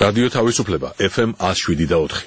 რადიო თავისუფლება FM 107.4.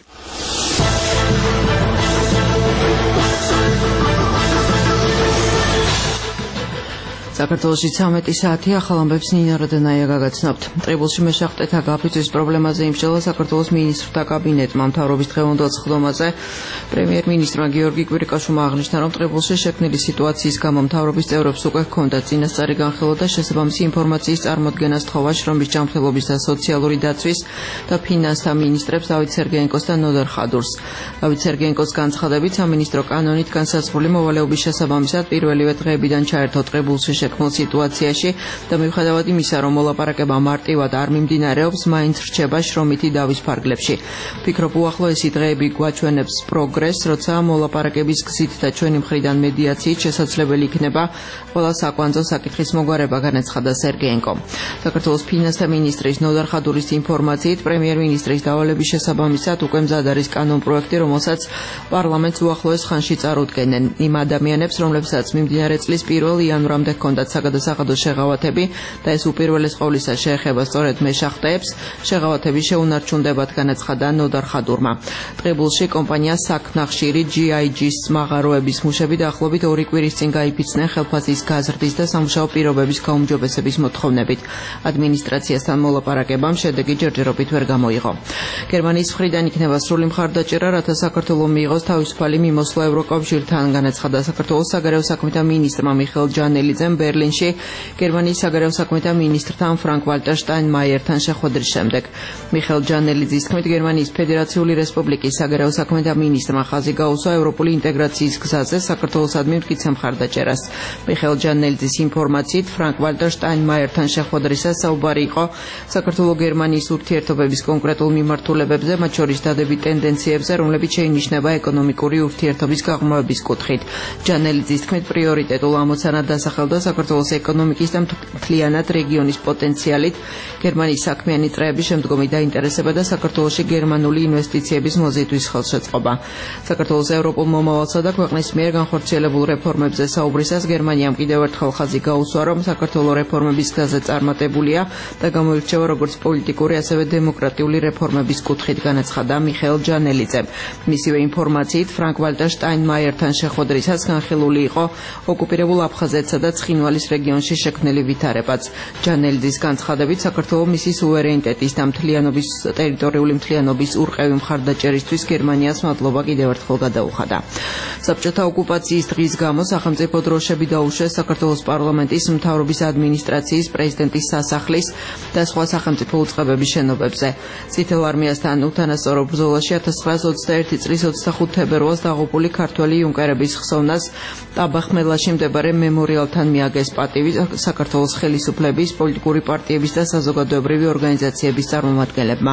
საქართველოში 13 საათი ახალ ამბებს ნინა როდენაია გაგაცნობთ. ტყიბულში მეშახტეთა გაფიცვის პრობლემაზე იმსჯელა საქართველოს მინისტრთა კაბინეტმა. მთავრობის დღევანდელ სხდომაზე პრემიერ-მინისტრმა გიორგი კვირიკაშვილმა აღნიშნა, რომ ტყიბულში შექმნილი სიტუაციის გამო მთავრობის წევრებს უკვე ჰქონდათ წინასწარი განხილვა და შესაბამისი ინფორმაციის წარმოდგენა სთხოვა შრომის ჯანმრთელობის და სოციალური დაცვის და ფინანსთა მინისტრებს დავით სერგეენკოს და ნოდარ ხადურს. დავით სერგეენკოს განცხადებით, სამინისტრო კანონით განსაზღვრული მოვალეობის შესაბამისად პირველივე დღეებიდან ჩაერთო ტყიბულში შექმნილ სიტუაციაში და მიუხედავად იმისა, რომ მოლაპარაკება მარტივად არ მიმდინარეობს, მაინც რჩება შრომითი დავის ფარგლებში. ვფიქრობ, უახლოესი დღეები გვაჩვენებს პროგრესს, როცა მოლაპარაკების გზით და ჩვენი მხრიდან მედიაციით შესაძლებელი იქნება ყველა საკვანძო საკითხის მოგვარება, განაცხადა სერგეენკო. საქართველოს ფინანსთა მინისტრის ნოდარ ხადურის ინფორმაციით, პრემიერ-მინისტრის დავალების შესაბამისად უკვე მზად არის კანონპროექტი, რომელსაც პარლამენტს უახლოეს ხანში წარუდგენენ. იმ ადამიანებს, რომლებსაც მიმდინარე წლის 1 იანვრამდე ჰქონდათ საგადასახადო შეღავათები და ეს უპირველეს ყოვლისა შეეხება სწორედ მეშახტეებს, შეღავათები შეუნარჩუნდებათ, განაცხადა ნოდარ ხადურმა. ტყიბულში კომპანია საქნახშირი GIG-ს მაღაროების მუშები დაახლოებით 2 კვირის წინ გაიფიცნენ ხელფასის გაზრდის და სამუშაო პირობების გაუმჯობესების მოთხოვნებით. ადმინისტრაციასთან მოლაპარაკებამ შედეგი ჯერჯერობით ვერ გამოიღო. გერმანიის მხრიდან იქნება სრული მხარდაჭერა, რათა საქართველო მიიღოს თავისუფალი მიმოსვლა ევროკავშირთან, განაცხადა საქართველოს საგარეო საქმეთა მინისტრმა მიხეილ ჯანელიძემ ბერლინში გერმანიის საგარეო საქმეთა მინისტრთან ფრანკ-ვალტერ შტაინმაიერთან შეხვედრის შემდეგ. მიხეილ ჯანელიძის თქმით, გერმანიის ფედერაციული რესპუბლიკის საგარეო საქმეთა მინისტრმა ხაზი გაუსვა ევროპული ინტეგრაციის გზაზე საქართველოსადმი მტკიცე მხარდაჭერას. მიხეილ ჯანელიძის ინფორმაციით, ფრანკ-ვალტერ შტაინმაიერთან შეხვედრისას საუბარი იყო საქართველო-გერმანიის ურთიერთობების კონკრეტულ მიმართულებებზე, მათ შორის დადებით ტენდენციებზე, რომლებიც შეინიშნება ეკონომიკური ურთიერთობის გაღრმავების კუთხით. ჯანელიძის თქმით, პრიორიტეტულ ამოცანად დასახელდა საქართველოს ეკონომიკის და მთლიანად რეგიონის პოტენციალით, გერმანიის საქმიანი წრეების შემდგომი დაინტერესება და საქართველოში გერმანული ინვესტიციების მოზიდვის ხელშეწყობა. საქართველოს ევროპულ მომავალსა და ქვეყნის მიერ განხორციელებულ რეფორმებზე საუბრისას გერმანიამ კიდევ ერთხელ ხაზი გაუსვა, რომ საქართველო რეფორმების გზაზე წარმატებულია და გამოირჩევა როგორც პოლიტიკური, ასევე დემოკრატიული რეფორმების კუთხით, განაცხადა მიხეილ ჯანელიძემ. მისივე ინფორმაციით, ფრანკ-ვალტერ შტაინმაიერთან შეხვედრისას განხილული იყო ოკუპირებულ აფხაზეთსა და ცხინვალის რეგიონში შექმნილი ვითარებაც. ჯანელიძის განცხადებით, საქართველო მისი სუვერენიტეტის და ტერიტორიული მთლიანობის ურყევი მხარდაჭერისთვის გერმანიას მადლობა კიდევ ერთხელ გადაუხადა. საბჭოთა ოკუპაციის დღის გამო სახელმწიფო დროშები დაუშვეს საქართველოს პარლამენტის, მთავრობის ადმინისტრაციის, პრეზიდენტის სასახლის და სხვა სახელმწიფო უწყებების შენობებზე. წითელ არმიასთან უთანასწორო ბრძოლაში 1921 წლის 25 თებერვალს დაღუპული ქართველი იუნკერების ხსოვნას ტაბახმელაში მდებარე მემორიალთან მიაგეს პატივი საქართველოს ხელისუფლების, პოლიტიკური პარტიების და საზოგადოებრივი ორგანიზაციების წარმომადგენლებმა.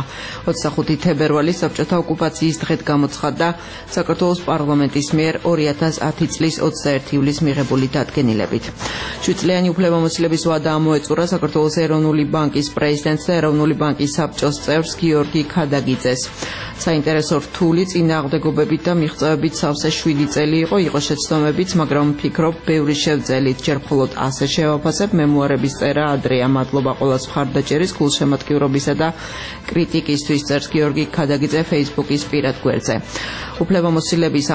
25 თებერვალის საბჭოთა ოკუპაციის დღედ გამოცხადდა საქართველოს პარლამენტის მიერ 2010 წლის 21 ივლისს მიღებული დადგენილებით. 7 წლიანი უფლებამოსილების ვადა ამოეწურა საქართველოს ეროვნული ბანკის პრეზიდენტს და ეროვნული ბანკის საბჭოს წევრს გიორგი ქადაგიძეს. საინტერესო რთული წინააღმდეგობებით და მიღწევებით სავსე 7 წელი იყო შეცდომებიც, მაგრამ ვფიქრობ, ბევრი შევძელით, ჯერ მხოლოდ ასე შევაფასებ, მემუარების წერა ადრეა. მადლობა ყველას მხარდაჭერის, გულშემატკივრობისა და კრიტიკისთვის, წერს გიორგი ქადაგიძე Facebook-ის პირად გვერდზე. უფლებამოსილების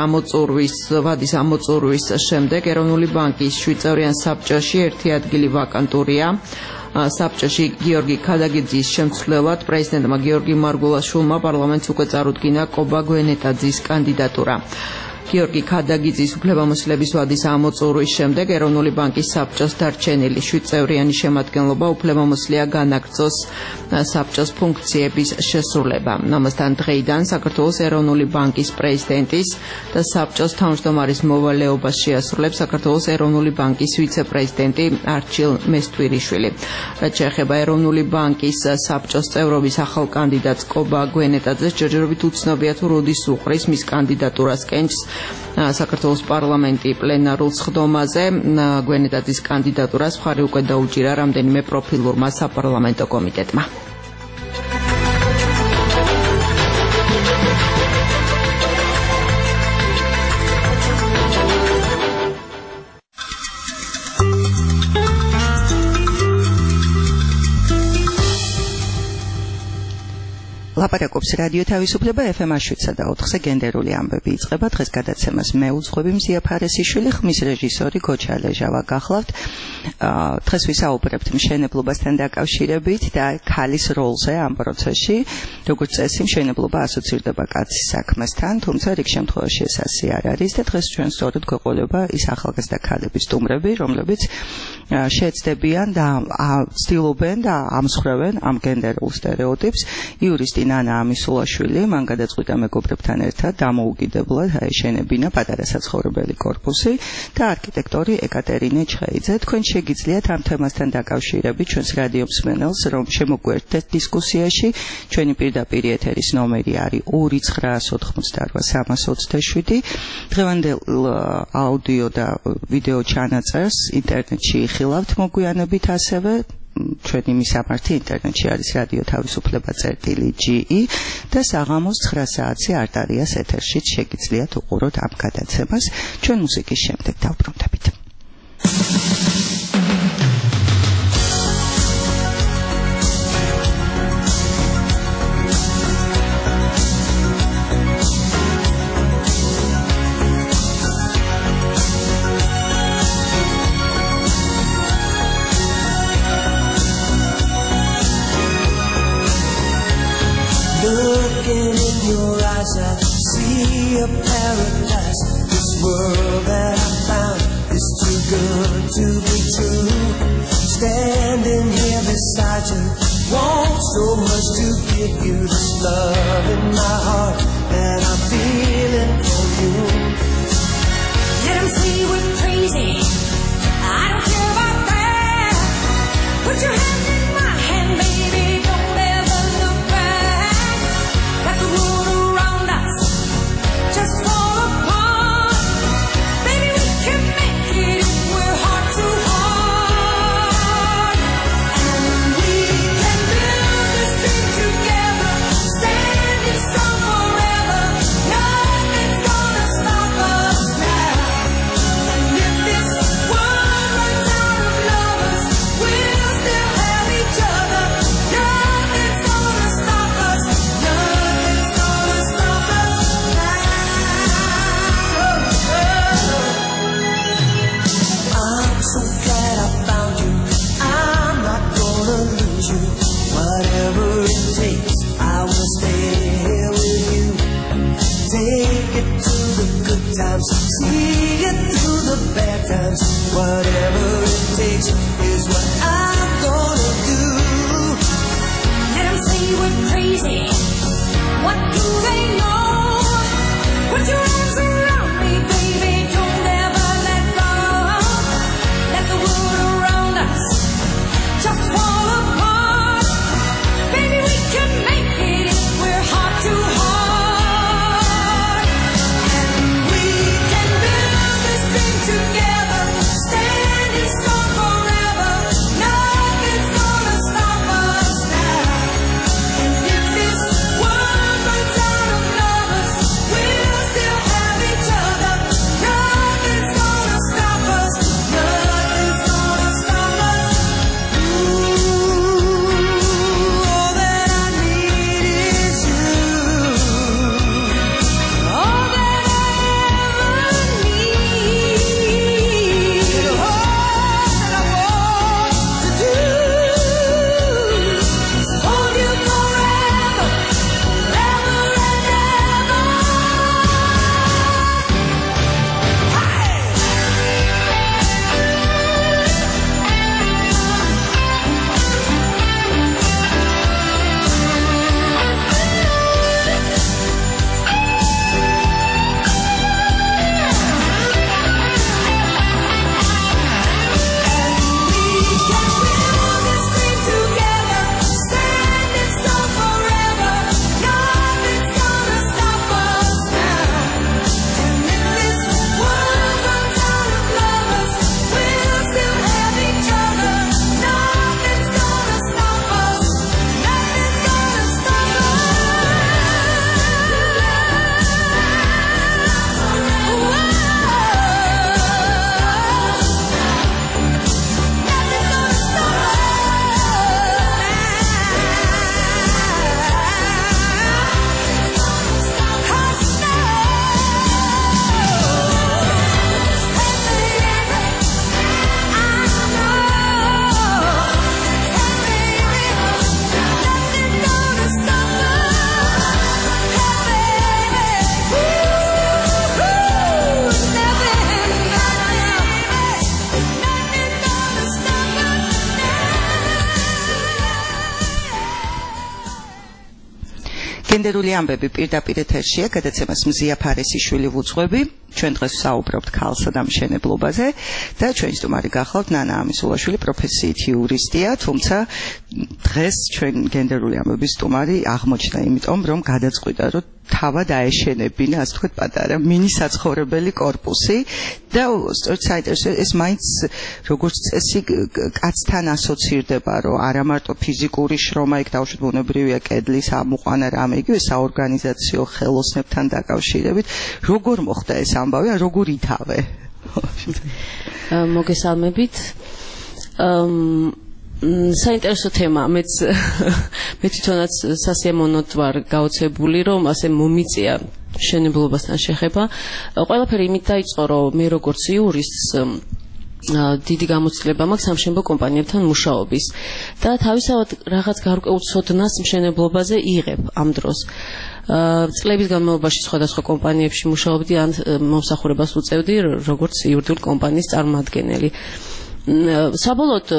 ვადის ამოწურვის შემდეგ ეროვნული ბანკის 7 წევრიან საბჭოში ერთი ადგილი ვაკანტურია. საბჭოში გიორგი ქადაგიძის შემცვლელად პრეზიდენტმა გიორგი მარგულაშვილმა პარლამენტს უკვე წარუდგინა კობა გვენეტაძის კანდიდატურა. გიორგი ქადაგიძის უფლებამოსილების ვადის ამოწურვის შემდეგ ეროვნული ბანკის საბჭოს დარჩენილი 7 წევრიანი შემადგენლობა უფლებამოსილია განაგრძოს საბჭოს ფუნქციების შესრულება. ამასთან დღეიდან საქართველოს ეროვნული ბანკის პრეზიდენტის და საბჭოს თავმჯდომარის მოვალეობას შეასრულებს საქართველოს ეროვნული ბანკის ვიცე-პრეზიდენტი არჩილ მესტვირიშვილი. რაც შეეხება ეროვნული ბანკის საბჭოს წევრობის ახალ კანდიდატს კობა გვენეტაძეს, ჯერჯერობით უცნობია თუ როდის უყრის მის კანდიდატურას კენჭს საქართველოს პარლამენტი პლენარულ სხდომაზე. გვენეტაძის კანდიდატურას მხარი უკვე დაუჭირა რამდენიმე პროფილურმა საპარლამენტო კომიტეტმა. ლაპარაკობს რადიო თავისუფლება FM 7/4-ზე გენდერული ამბები იწყება. დღეს გადაცემას მე უძღვები მზია ფარესიშვილი, ხმის რეჟისორი გოჩა ლეჟავა გახლავთ. დღეს ვისაუბრებთ მშენებლობასთან დაკავშირებით და ქალის როლზე ამ პროცესში. როგორც წესი, მშენებლობა ასოცირდება კაცის საქმესთან, თუმცა რიგ შემთხვევაში ეს ასე არ არის და დღეს ჩვენ სწორედ გვეყოლება ის ახალგაზრდა ქალების სტუმრები, რომლებიც შეეცდებიან და ცდილობენ და ამსხვრევენ ამ გენდერულ სტერეოტიპს. იურისტი ნანა ამისულაშვილი მან გადაწყვიტა მეგობრებთან ერთად დამოუკიდებლად აეშენებინა პატარა საცხოვრებელი კორპუსი და არქიტექტორი ეკატერინე ჩხეიძე. თქვენ შეგიძლიათ ამ თემასთან დაკავშირებით ჩვენს რადიო მსმენელს რომ შემოგვერთდეთ დისკუსიაში. ჩვენი პირდაპირ ეთერის ნომერი არის 2988327. დღევანდელ აუდიო და ვიდეო ჩანაწერს ინტერნეტში იხილავთ მოგვიანებით ასევე. ჩვენი მისამართი ინტერნეტში არის რადიო თავისუფლება.ge და საღამოს 9 საათზე არტარიას ეთერშიც შეგიძლიათ უყუროთ ამ გადაცემას. ჩვენ მუსიკის შემდეგ დავბრუნდებით. Looking in your eyes, I see a paradise. This world that I found is too good to be true. Standing here beside you, want so much to give you this love in my heart that I'm feeling for you. Let 'em say we're crazy, I don't care about that. Put your hand in my hand, baby. Just fall apart. Baby, we can make it if we're heart to heart. And we can build this thing together, standing strong forever. Nothing's gonna stop us now. And if this world runs out of lovers, we'll still have each other. Nothing's gonna stop us. Nothing's gonna stop us now. I'm so glad I found you. I'm not gonna lose you. Whatever it takes, I will stay here with you. Take it to the good times, see it through the bad times. Whatever it takes is what I'm gonna do. Let 'em say we're crazy. What do they know? Put your arms around me, baby. Don't ever let go. Let the world around us just fall apart. Baby, we can make it if we're heart to heart. And we can build this thing together. Stand გენდერული ამბები პირდაპირ ეთერშია, გადაცემას მზია ფარესიშვილი ვუძღვები. ჩვენ დღეს ვსაუბრობთ ქალსა და მშენებლობაზე და ჩვენი სტუმარი გახლავთ ნანა ამისულაშვილი, პროფესიით იურისტია, თუმცა დღეს ჩვენ გენდერული ამბების სტუმარი აღმოჩნდა, იმიტომ რომ გადაწყვიტა, რომ თავად აეშენებინა, ასე ვთქვათ, პატარა მინი საცხოვრებელი კორპუსი და სწორედ საინტერესო ეს მაინც როგორც წესი კაცთან ასოცირდება, რომ არა მარტო ფიზიკური შრომა, იქ დავუშვით ბუნებრივია კედლის ამოყვანა რამე, იგივე საორგანიზაციო ხელოსნებთან დაკავშირებით, როგორ მოხდა ეს ამბავი, როგორ ითავე? მოგესალმებით. საინტერესო თემა, მე თვითონაც სასიამოვნოდ ვარ გაოცებული, რომ ასე მომიწია მშენებლობასთან შეხება. ყველაფერი იმით დაიწყო, რომ მე როგორც იურისტს დიდი გამოცდილება მაქვს სამშენებლო კომპანიებთან მუშაობის და თავისთავად რაღაც გარკვეულ ცოდნას მშენებლობაზე იღებ ამ დროს. წლების განმავლობაში სხვადასხვა კომპანიებში მუშაობდი, ან მომსახურებას უწევდი როგორც იურიდიული კომპანიის წარმომადგენელი. საბოლოოდ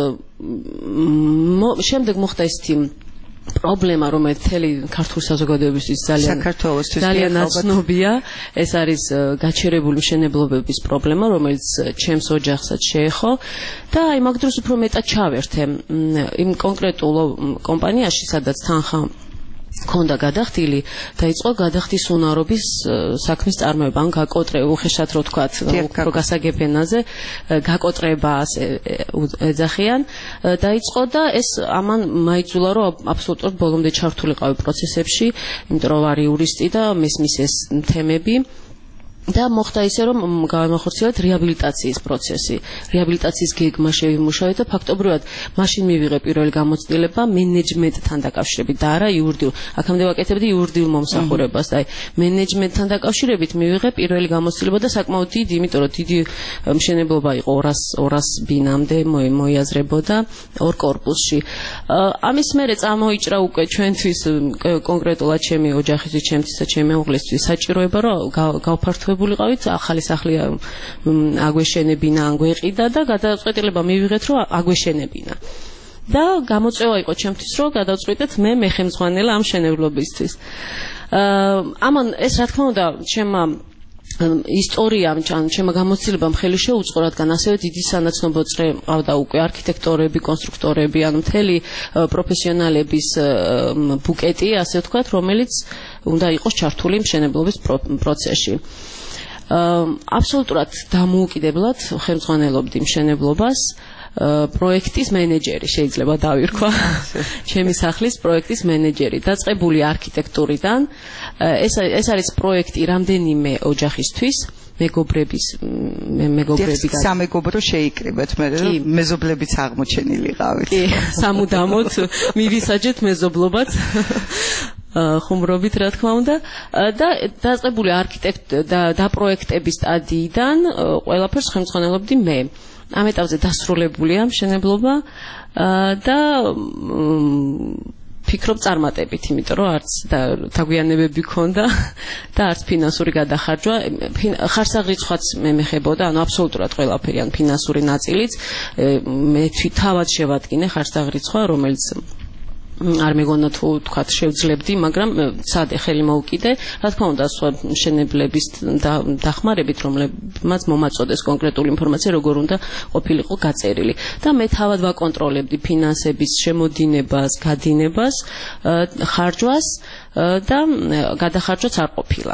შემდეგ მოხდა ისეთი პრობლემა, რომელიც მთელი ქართული საზოგადოებისთვის ძალიან ნაცნობია, ეს არის გაჩერებული მშენებლობების პრობლემა, რომელიც ჩემს ოჯახსაც შეეხო და აი მაგ დროს უფრო მეტად ჩავერთე იმ კონკრეტულ კომპანიაში, სადაც თანხა ქონდა გადახდილი, დაიწყო გადახდის უნარობის საქმის წარმოება, ან გაკოტრება, უხეშად რო ვთქვათ, უფრო გასაგებ ენაზე, გაკოტრება ასე ეძახიან, დაიწყო და ეს ამან მაიძულა, რომ აბსოლუტურად ბოლომდე ჩართულიყავი პროცესებში, იმიტომ რომ ვარ იურისტი და მესმის ეს თემები. და მოხდა ისე, რომ გავამახორციელებთ რეაბილიტაციის პროცესი. რეაბილიტაციის გეგმა შევიმუშავეთ და ფაქტობრივად მაშინ მივიღე პირველი გამოცდილება მენეჯმენტთან დაკავშირებით და არა იურიდიულ. აქამდე ვაკეთებდი იურიდიულ მომსახურებას და აი მენეჯმენტთან დაკავშირებით მივიღე პირველი გამოცდილება და საკმაოდ დიდი, იმიტომ რომ დიდი მშენებლობა იყო 200 ბინამდე მოიაზრებოდა ორ კორპუსში. ამის მერე წამოიჭრა უკვე ჩვენთვის კონკრეტულად ჩემი ოჯახისთვის, ჩემთვის და ჩემი მეუღლესთვის საჭიროება, რომ გავფართოვებულიყავით ახალი სახლი აგვეშენებინა, ან გვეყიდა და გადაწყვეტილება მივიღეთ, რომ აგვეშენებინა. და გამოწვევა იყო ჩემთვის, რომ გადავწყვიტეთ მე მეხემძღვანელა ამ მშენებლობისთვის. ამან ეს რა თქმა უნდა ჩემმა ისტორიამ, ჩემმა გამოცდილებამ ხელი შეუწყო, რადგან ასევე დიდი სანაცნობო წრე მყავდა უკვე არქიტექტორები, კონსტრუქტორები, ან მთელი პროფესიონალების ბუკეტი, ასე ვთქვათ, რომელიც უნდა იყოს ჩართული მშენებლობის პროცესში. აბსოლუტურად დამოუკიდებლად ხელმძღვანელობდი მშენებლობას. პროექტის მენეჯერი შეიძლება დავირქვა. ჩემი სახლის პროექტის მენეჯერი, დაწყებული არქიტექტურიდან. ეს არის პროექტი რამდენიმე ოჯახისთვის, მეგობრები სამეგობრო შეიკრიბეთ, მე მეზობლებიც აღმოჩენილიყავით. კი, სამუდამოდ მივისაჯეთ მეზობლობაც. ხუმრობით რა თქმა უნდა და დაწყებული და პროექტების სტადიიდან ყველაფერს ხელმძღვანელობდი მე. ამ ეტაპზე დასრულებულია მშენებლობა და ფიქრობ წარმატებით, იმიტომ რომ არც დაგვიანებები ქონდა და არც ფინანსური გადახარჯვა. ხარსაღრიცხვაც მე მეხებოდა, ანუ აბსოლუტურად ყველაფერი, ან ფინანსური ნაწილიც მე თავად შევადგინე ხარსაღრიცხვა, რომელიც არ მეგონა თუ თქვათ შევძლებდი, მაგრამ ცადე ხელი მოვუკიდე. რა თქმა უნდა, სხვა მშენებლების დახმარებით, რომლებმაც მომაწოდეს კონკრეტული ინფორმაცია, როგორ უნდა ყოფილიყო გაწერილი. და მე თავად ვაკონტროლებდი ფინანსების შემოდინებას, გადინებას, ხარჯვას და გადახარჯვაც არ ყოფილა.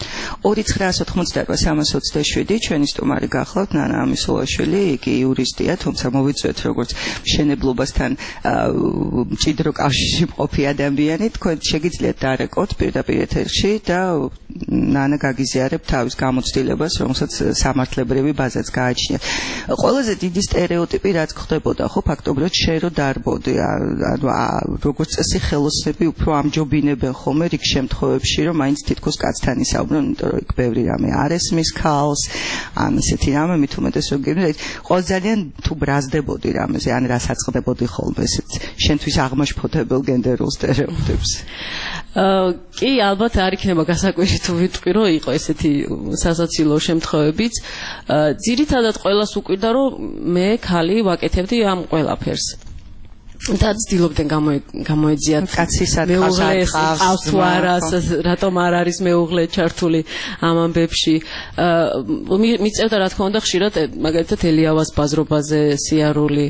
2988327 ჩვენი სტუმარი გახლავთ ნანა ამისულაშვილი, იგი იურისტია, თუმცა მოვიწვიეთ როგორც მშენებლობასთან მჭიდრო კავშირში მყოფი ადამიანი. თქვენ შეგიძლიათ დარეკოთ პირდაპირ ეთერში და ნანა გაგიზიარებთ თავის გამოცდილებას, რომელსაც სამართლებრივი ბაზაც გააჩნიათ. ყველაზე დიდი სტერეოტიპი რაც ხდებოდა, ხო, ფაქტობრივად შენ რო დარბოდი, ანუ როგორც წესი ხელოსნები უფრო ამჯობინებენ ხოლმე რიგ შემთხვევებში, რომ მაინც თითქოს კაცთან ისაუბრონ, იმიტომ რომ იქ ბევრი რამე არ ესმის ქალს, ან ისეთი რამე მით უმეტეს რომ გიგნით, ყოველ ძალიან თუ ბრაზდებოდი რამეზე, ან რასაწყდებოდი ხოლმე ესეც შენთვის აღმაშფოთებელ გენდერულ სტერეოტიპს. კი, ალბათ არ იქნება გასაკვირი თუ ვიტყვი, რომ იყო ესეთი სასაცილო შემთხვევებიც. ძირითადად ყველას უკვირდა, რომ მე ქალი ვაკეთებდი ამ ყველაფერს. და ცდილობდნენ გამოეძიათ მეუღლეს ყავს თუ არა, რატომ არ არის მეუღლე ჩართული ამ ამბებში. მიწევდა რა თქმა უნდა ხშირად მაგალითად ელიავას ბაზრობაზე სიარული.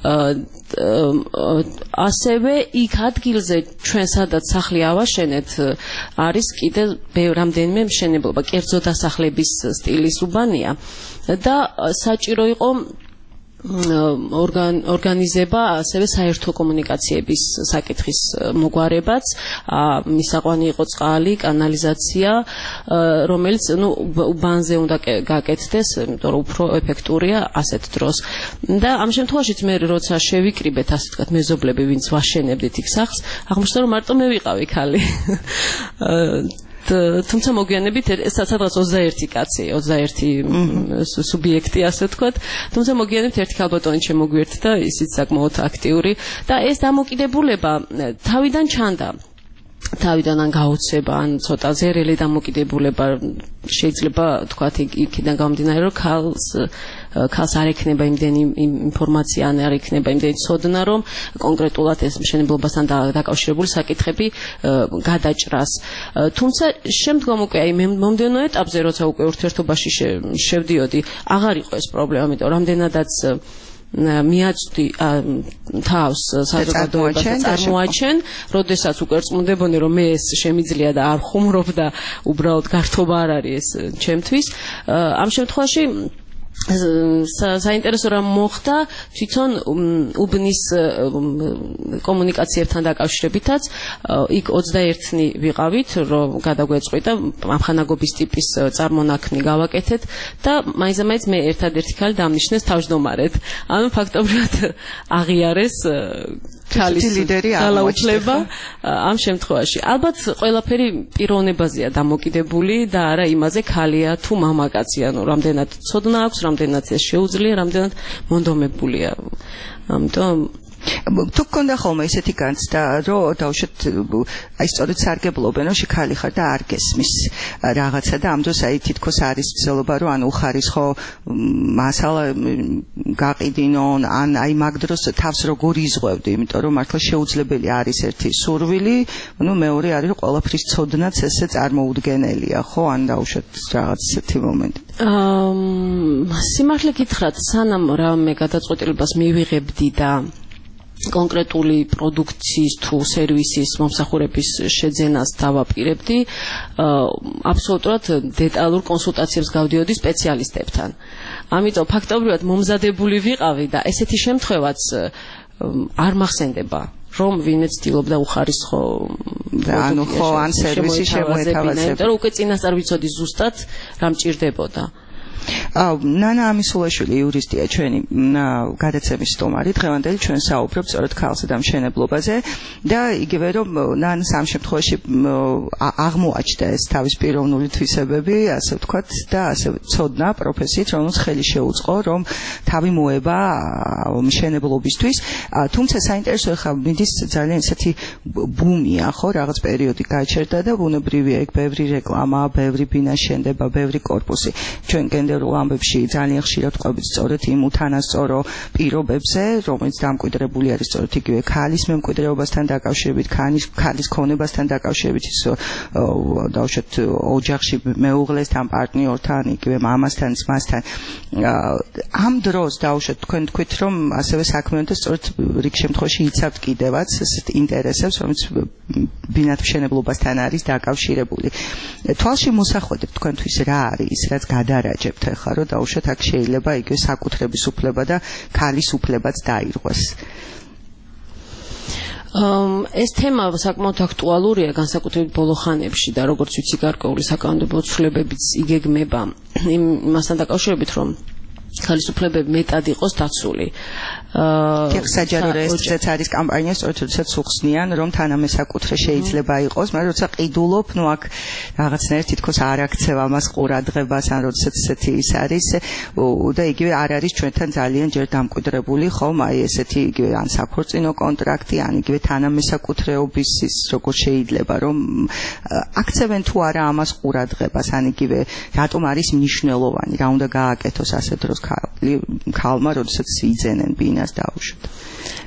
ასევე იქ ადგილზე ჩვენ სადაც სახლი ავაშენეთ არის კიდე რამდენიმე მშენებლობა, კერძო დასახლების სტილის უბანია და საჭირო იყო ორგანიზება ასევე საერთო კომუნიკაციების საკითხის მოგვარებაც, მისაყვანი იყო წყალი, კანალიზაცია, რომელიც უბანზე უნდა გაკეთდეს, იმიტომ რომ უფრო ეფექტურია ასეთ დროს. და ამ შემთხვევაშიც მე როცა შევიკრიბეთ, ასე ვთქვათ, მეზობლები, ვინც ვაშენებდით იქ სახლს, აღმოჩნდა რომ მარტო მე ვიყავი ქალი. თუმცა მოგვიანებით სადღაც 21 კაცი, 21 სუბიექტი, ასე ვთქვათ, თუმცა მოგვიანებით ერთი ქალბატონი შემოგვიერთდა, ისიც საკმაოდ აქტიური და ეს დამოკიდებულება თავიდან ჩანდა. თავიდან ან გაოცება, ან ცოტა ზერელი დამოკიდებულება შეიძლება თქვათ იქიდან გამომდინარე, რომ ქალს არ ექნება იმდენი ინფორმაცია, ან არ ექნება იმდენი ცოდნა, რომ კონკრეტულად ეს მშენებლობასთან დაკავშირებული საკითხები გადაჭრას. თუმცა შემდგომ უკვე მომდევნო ეტაპზე, როცა უკვე ურთიერთობაში შევდიოდი, აღარ იყო ეს პრობლემა, იმიტომ რომ რამდენადაც მიაწვდი თავს საზოგადოებასთან წარმოაჩენ, როდესაც უკვე რწმუნდებოდი, რომ მე ეს შემიძლია და არ ხუმრობ და უბრალოდ გართობა არ არის ეს ჩემთვის. ამ შემთხვევაში საინტერესო რამ მოხდა თვითონ უბნის კომუნიკაციებთან დაკავშირებითაც. იქ 21-ნი ვიყავით, რომ გადაგვეწყვიტა ამხანაგობის ტიპის წარმონაქმნი გავაკეთეთ და მაინც მე ერთადერთი ქალი დამნიშნეს თავმჯდომარედ. ანუ ფაქტობრივად აღიარეს ქალის ძალაუფლება ამ შემთხვევაში. ალბათ ყველაფერი პიროვნებაზეა დამოკიდებული და არა იმაზე ქალია თუ მამაკაცი, ანუ რამდენად ცოდნა აქვს, რამდენად ეს შეუძლია, რამდენად მონდომებულია. ამიტომ თუ გქონდა ხოლმე ესეთი განცდა, რომ დავუშვათ აი სწორედ სარგებლობენ, რომ შეხალი ხარ და არ გესმის რაღაცა და ამ დროს აი თითქოს არის ცდილობა, რომ ანუ ხარისხო მასალა გაყიდინონ, ან აი მაგ დროს თავს როგორ იზღვევდი, იმიტომ რომ მართლა შეუძლებელი არის ერთი სურვილი, ну მეორე არის რომ ყველაფრის ცოდნაც ესე წარმოუდგენელია, ხო, ან დავუშვათ რაღაც ესეთი მომენტი. სიმართლე გითხრათ, სანამ რამე გადაწყვეტილებას მივიღებდი და კონკრეტული პროდუქციის თუ სერვისის მომსახურების შეძენას დავაპირებდი, აბსოლუტურად დეტალურ კონსულტაციებს გავდიოდი სპეციალისტებთან. ამიტომ ფაქტობრივად მომზადებული ვიყავი და ესეთი შემთხვევაც არ მახსენდება, რომ ვინმე ცდილობდა უხარისხო ანუ ხო ან სერვისი შემოეთავაზებინა, იმიტომ რომ უკვე წინასწარ ვიცოდი ზუსტად რა მჭირდებოდა. ნანა ამისულაშვილი იურისტია, ჩვენი გადაცემის სტუმარი, დღევანდელი ჩვენ საუბრობთ სწორედ ქალსა და მშენებლობაზე და იგივე რომ ნანას ამ შემთხვევაში აღმოაჩნდა ეს თავის პიროვნული თვისებები, ასე ვთქვათ, და ასე ცოდნა პროფესიით, რომელიც ხელი შეუწყო, რომ თავი მოება მშენებლობისთვის. თუმცა საინტერესო ხა მიდის ძალიან ესეთი ბუმია, ხო, რაღაც პერიოდი გაჩერდა და ბუნებრივია იქ ბევრი რეკლამა, ბევრი ბინაშენდება, ბევრი კორპუსი. ჩვენ გენდერულ ამბებში ძალიან ხშირად ვყვებით სწორედ იმ უთანასწორო პირობებზე, რომელიც დამკვიდრებული არის სწორედ იგივე ქალის მემკვიდრეობასთან დაკავშირებით, ქალის ქონებასთან დაკავშირებით, დავუშვათ ოჯახში მეუღლესთან, პარტნიორთან, იგივე მამასთან, ძმასთან. ამ დროს დავუშვათ თქვენ თქვით, რომ ასევე საქმიანობა სწორედ რიგ შემთხვევაში იცავთ კიდევაც ესეთ ინტერესებს, რომელიც ბინათმშენებლობასთან არის დაკავშირებული. თვალში მოსახვედრ თქვენთვის რა არის, რაც გადარაჯებთ ახლა, რომ დავუშვათ აქ შეიძლება იგივე საკუთრების უფლება და ქალის უფლებაც დაირღვეს. ეს თემა საკმაოდ აქტუალურია განსაკუთრებით ბოლო ხანებში და როგორც ვიცი გარკვეული საკანონმდებლო ცვლილებებიც იგეგმება იმასთან დაკავშირებით, რომ ქალის უფლებები მეტად იყოს დაცული. საჯარო რეესტრიც არის კამპანია, სწორედ როდესაც უხსნიან, რომ თანამესაკუთრე შეიძლება იყოს, მაგრამ როცა ყიდულობ, ნუ აქ რაღაცნაირად თითქოს არ აქცევ ამას ყურადღებას, ან როდესაც ესეთი ის არის და იგივე არ არის ჩვენთან ძალიან ჯერ დამკვიდრებული, ხომ, აი ესეთი იგივე ან საქორწინო კონტრაქტი, ან იგივე თანამესაკუთრეობის ის როგორ შეიძლება, რომ აქცევენ თუ არა ამას ყურადღებას, ან იგივე რატომ არის მნიშვნელოვანი, რა უნდა გააკეთოს ასე დროს ქალმა, როდესაც იძენენ ბინას დაუშვათ.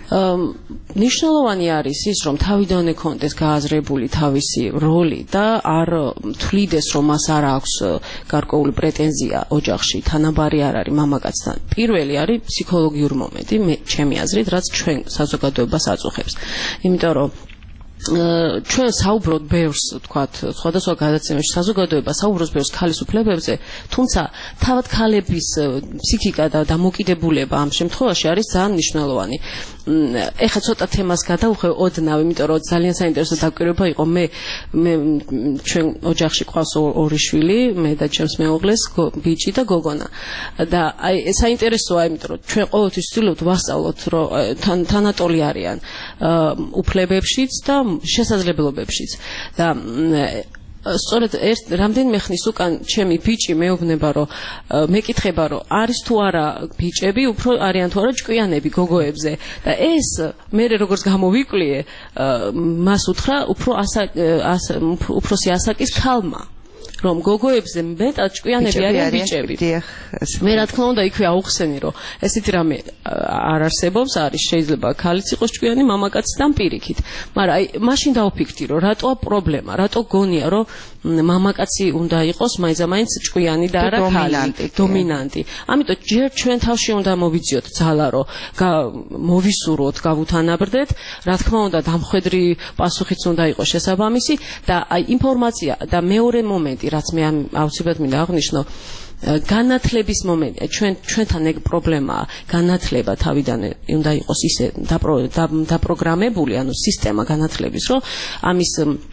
ნიშნულოვანი არის ის, რომ თავიდანვე კონდეს გააზრებული თავისი როლი და არ თვლიდეს, რომ მას არ აქვს გარკვეული პრეტენზია ოჯახში, თანაბარი არ არის მამაკაცთან. პირველი არის ფსიქოლოგიური მომენტი, ჩემი აზრით, რაც ჩვენ საზოგადოებას აწუხებს. იმიტომ რომ ჩვენ საუბრობთ ბევრს, თქვათ, სხვადასხვა გადაცემებში საზოგადოება საუბრობს ბევრს ქალის უფლებებზე, თუმცა თავად ქალების ფსიქიკა და დამოკიდებულება ამ შემთხვევაში არის ძალიან მნიშვნელოვანი. ეხლა ცოტა თემას გადავხევ ოდნავ, იმიტომ რომ ძალიან საინტერესო დაკვირვება იყო. მე ჩვენ ოჯახში ყავს ორი შვილი, მე და ჩემს მეუღლეს ბიჭი და გოგონა. და აი საინტერესოა, იმიტომ რომ ჩვენ ყოველთვის ვცდილობთ ვასწავლოთ, რომ თანატოლი არიან უფლებებშიც და შესაძლებლობებშიც და სწორედ რამდენიმე ხნის უკან ჩემი ბიჭი მეუბნება რომ მეკითხება რომ არის თუ არა ბიჭები უფრო არიან თუ არა ჭკვიანები გოგოებზე და ეს მე როგორც გამოვიკვლიე მას უთხრა უფროსი ასაკის ქალმა რომ გოგოებზე მეტად ჭკვიანები არიან ბიჭები. მე რა თქმა უნდა იქვე აუხსენი რომ ესეთი რამე არ არსებობს, არის შეიძლება ქალიც იყოს ჭკვიანი, მამაკაცთან პირიქით. მაგრამ აი მაშინ დავფიქრდი რომ რატოა პრობლემა, რატო გონია რომ მამაკაცი უნდა იყოს მაინც ჭკვიანი და არა ქალი, დომინანტი. ამიტომ ჯერ ჩვენ თავში უნდა მოვიძიოთ ძალა რომ მოვისურვოთ, გავუთანაბრდეთ, რა თქმა უნდა დამხვედრი პასუხიც უნდა იყოს შესაბამისი და აი ინფორმაცია და მეორე მომენტი რაც მე აუცილებლად მინდა აღვნიშნო განათლების მომენტი ჩვენთან ეგ პრობლემაა განათლება თავიდანვე უნდა იყოს ისე დაპროგრამებული ანუ სისტემა განათლების რომ ამის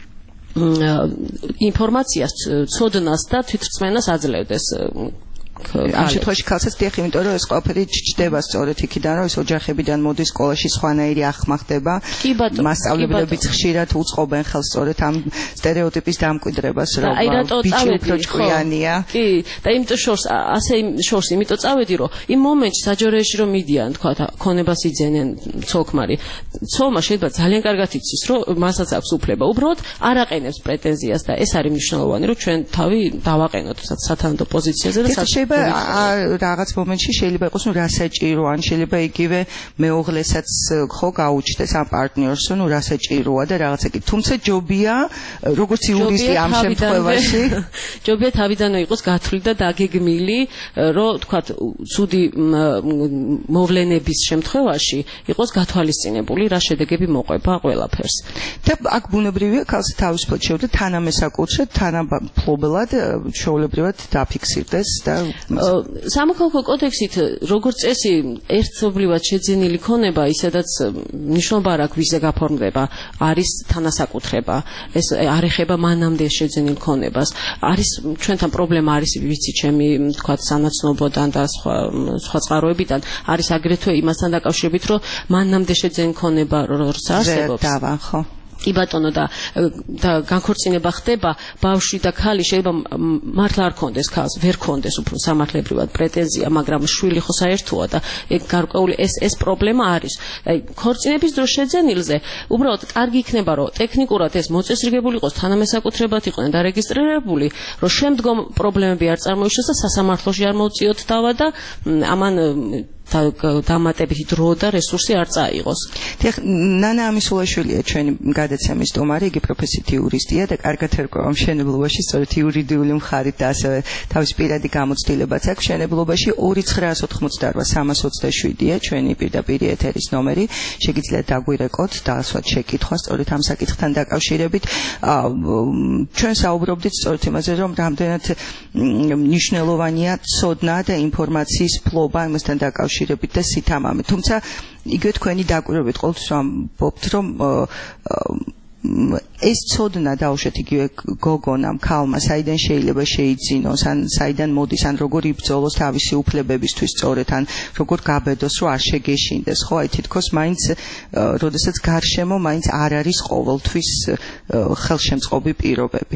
ინფორმაციას ცოდნას და თვითრწმენას აძლევდეს ამ შემთხვევაში ქალსაც დიახ, იმიტომ რომ ეს ყველაფერი ჩდება სწორედ იქიდან, რომ ეს ოჯახებიდან მოდის სკოლაში სხვანაირი ახმახდება. მასწავლებლებიც ხშირად უწყობენ ხელს სწორედ ამ სტერეოტიპის დამკვიდრებას, რომ ბიჭი უფრო ჭკვიანია. კი, და იმიტომ შორს იმიტომ წავედი, რომ იმ მომენტში საჯაროებში რომ მიდიან, თქვა, ქონებას იძენენ ცოლქმარი. ცოლმა შეიძლება ძალიან კარგად იცის, რომ მასაც აქვს უფლება. უბრალოდ არ აყენებს პრეტენზიას და ეს არის მნიშვნელოვანი, რომ ჩვენ თავი დავაყენოთ სათანადო პოზიციაზე და რაღაც მომენტში შეიძლება იყოს რასაჭირო, ან შეიძლება იგივე მეუღლესაც ხო გაუჩნდეს ამ პარტნიორს, რასაჭიროა და რაღაცა კი. თუმცა ჯობია, როგორც იურისტი ამ შემთხვევაში, ჯობია თავიდანვე იყოს გათვლილი და დაგეგმილი, რომ თქვათ, ცუდი მოვლენების შემთხვევაში იყოს გათვალისწინებული, რა შედეგები მოყვება ყველაფერს. და აქ ბუნებრივია ქალს თავისუფლად შეუძლია თანამესაკუთრედ, თანამფლობელად ჩვეულებრივად დაფიქსირდეს და სამოქალაქო კოდექსით როგორც წესი ერთობლივად შეძენილი ქონება ისედაც ნიშნობა არ აქვს ვიზე გაფორმდება არის თანასაკუთრება ეს არ ეხება მანამდე შეძენილ ქონებას არის ჩვენთან პრობლემა არის ვიცი ჩემი თქვა სანაცნობოდან და სხვა წყაროებიდან არის აგრეთვე იმასთან დაკავშირებით რომ მანამდე შეძენილ ქონება როცა არსებობს ხო კი ბატონო და განქორწინება ხდება ბავშვი და ქალი შეიძლება მართლა არ კონდეს ქალს ვერ კონდეს უფრო სამართლებრივად პრეტენზია მაგრამ შვილი ხო საერთოა და ეგ გარკვეული ეს პრობლემა არის აი ქორწინების დროს შეძენილზე უბრალოდ კარგი იქნება რომ ტექნიკურად ეს მოწესრიგებული იყოს თანამესაკუთრებად იყვნენ დარეგისტრირებული რომ შემდგომ პრობლემები არ წარმოიშოს და სასამართლოში არ მოვწიოთ დავა და ამან დამატებითი დრო და რესურსი არ წაიღოს. დიახ, ნანა ამისულაშვილია ჩვენი გადაცემის სტუმარი, იგი პროფესიით იურისტია და კარგად ერკვევა მშენებლობაში, სწორედ იურიდიული მხარით და ასევე თავის პირადი გამოცდილებაც აქვს მშენებლობაში 2988-327-ია ჩვენი პირდაპირ ეთერის ნომერი. შეგიძლიათ დაგვირეკოთ და ასვათ შეკითხვა სწორედ ამ საკითხთან დაკავშირებით. ჩვენ საუბრობდით სწორედ იმაზე, რომ რამდენად მნიშვნელოვანია ცოდნა და ინფორმაციის ფლობა იმასთან დაკავშირებით და სითამამე. თუმცა იგივე თქვენი დაკვირვებით ყოველთვის ვამბობთ, რომ ეს ცოდნა დაუშვათ იგივე გოგონამ, ქალმა, საიდან შეიძლება შეიძინოს, ან საიდან მოდის, ან როგორ იბრძოლოს თავისი უფლებებისთვის სწორედ, ან როგორ გაბედოს, რომ არ შეგეშინდეს, ხო? აი თითქოს მაინც, როდესაც გარშემო მაინც არ არის ყოველთვის ხელშემწყობი პირობები.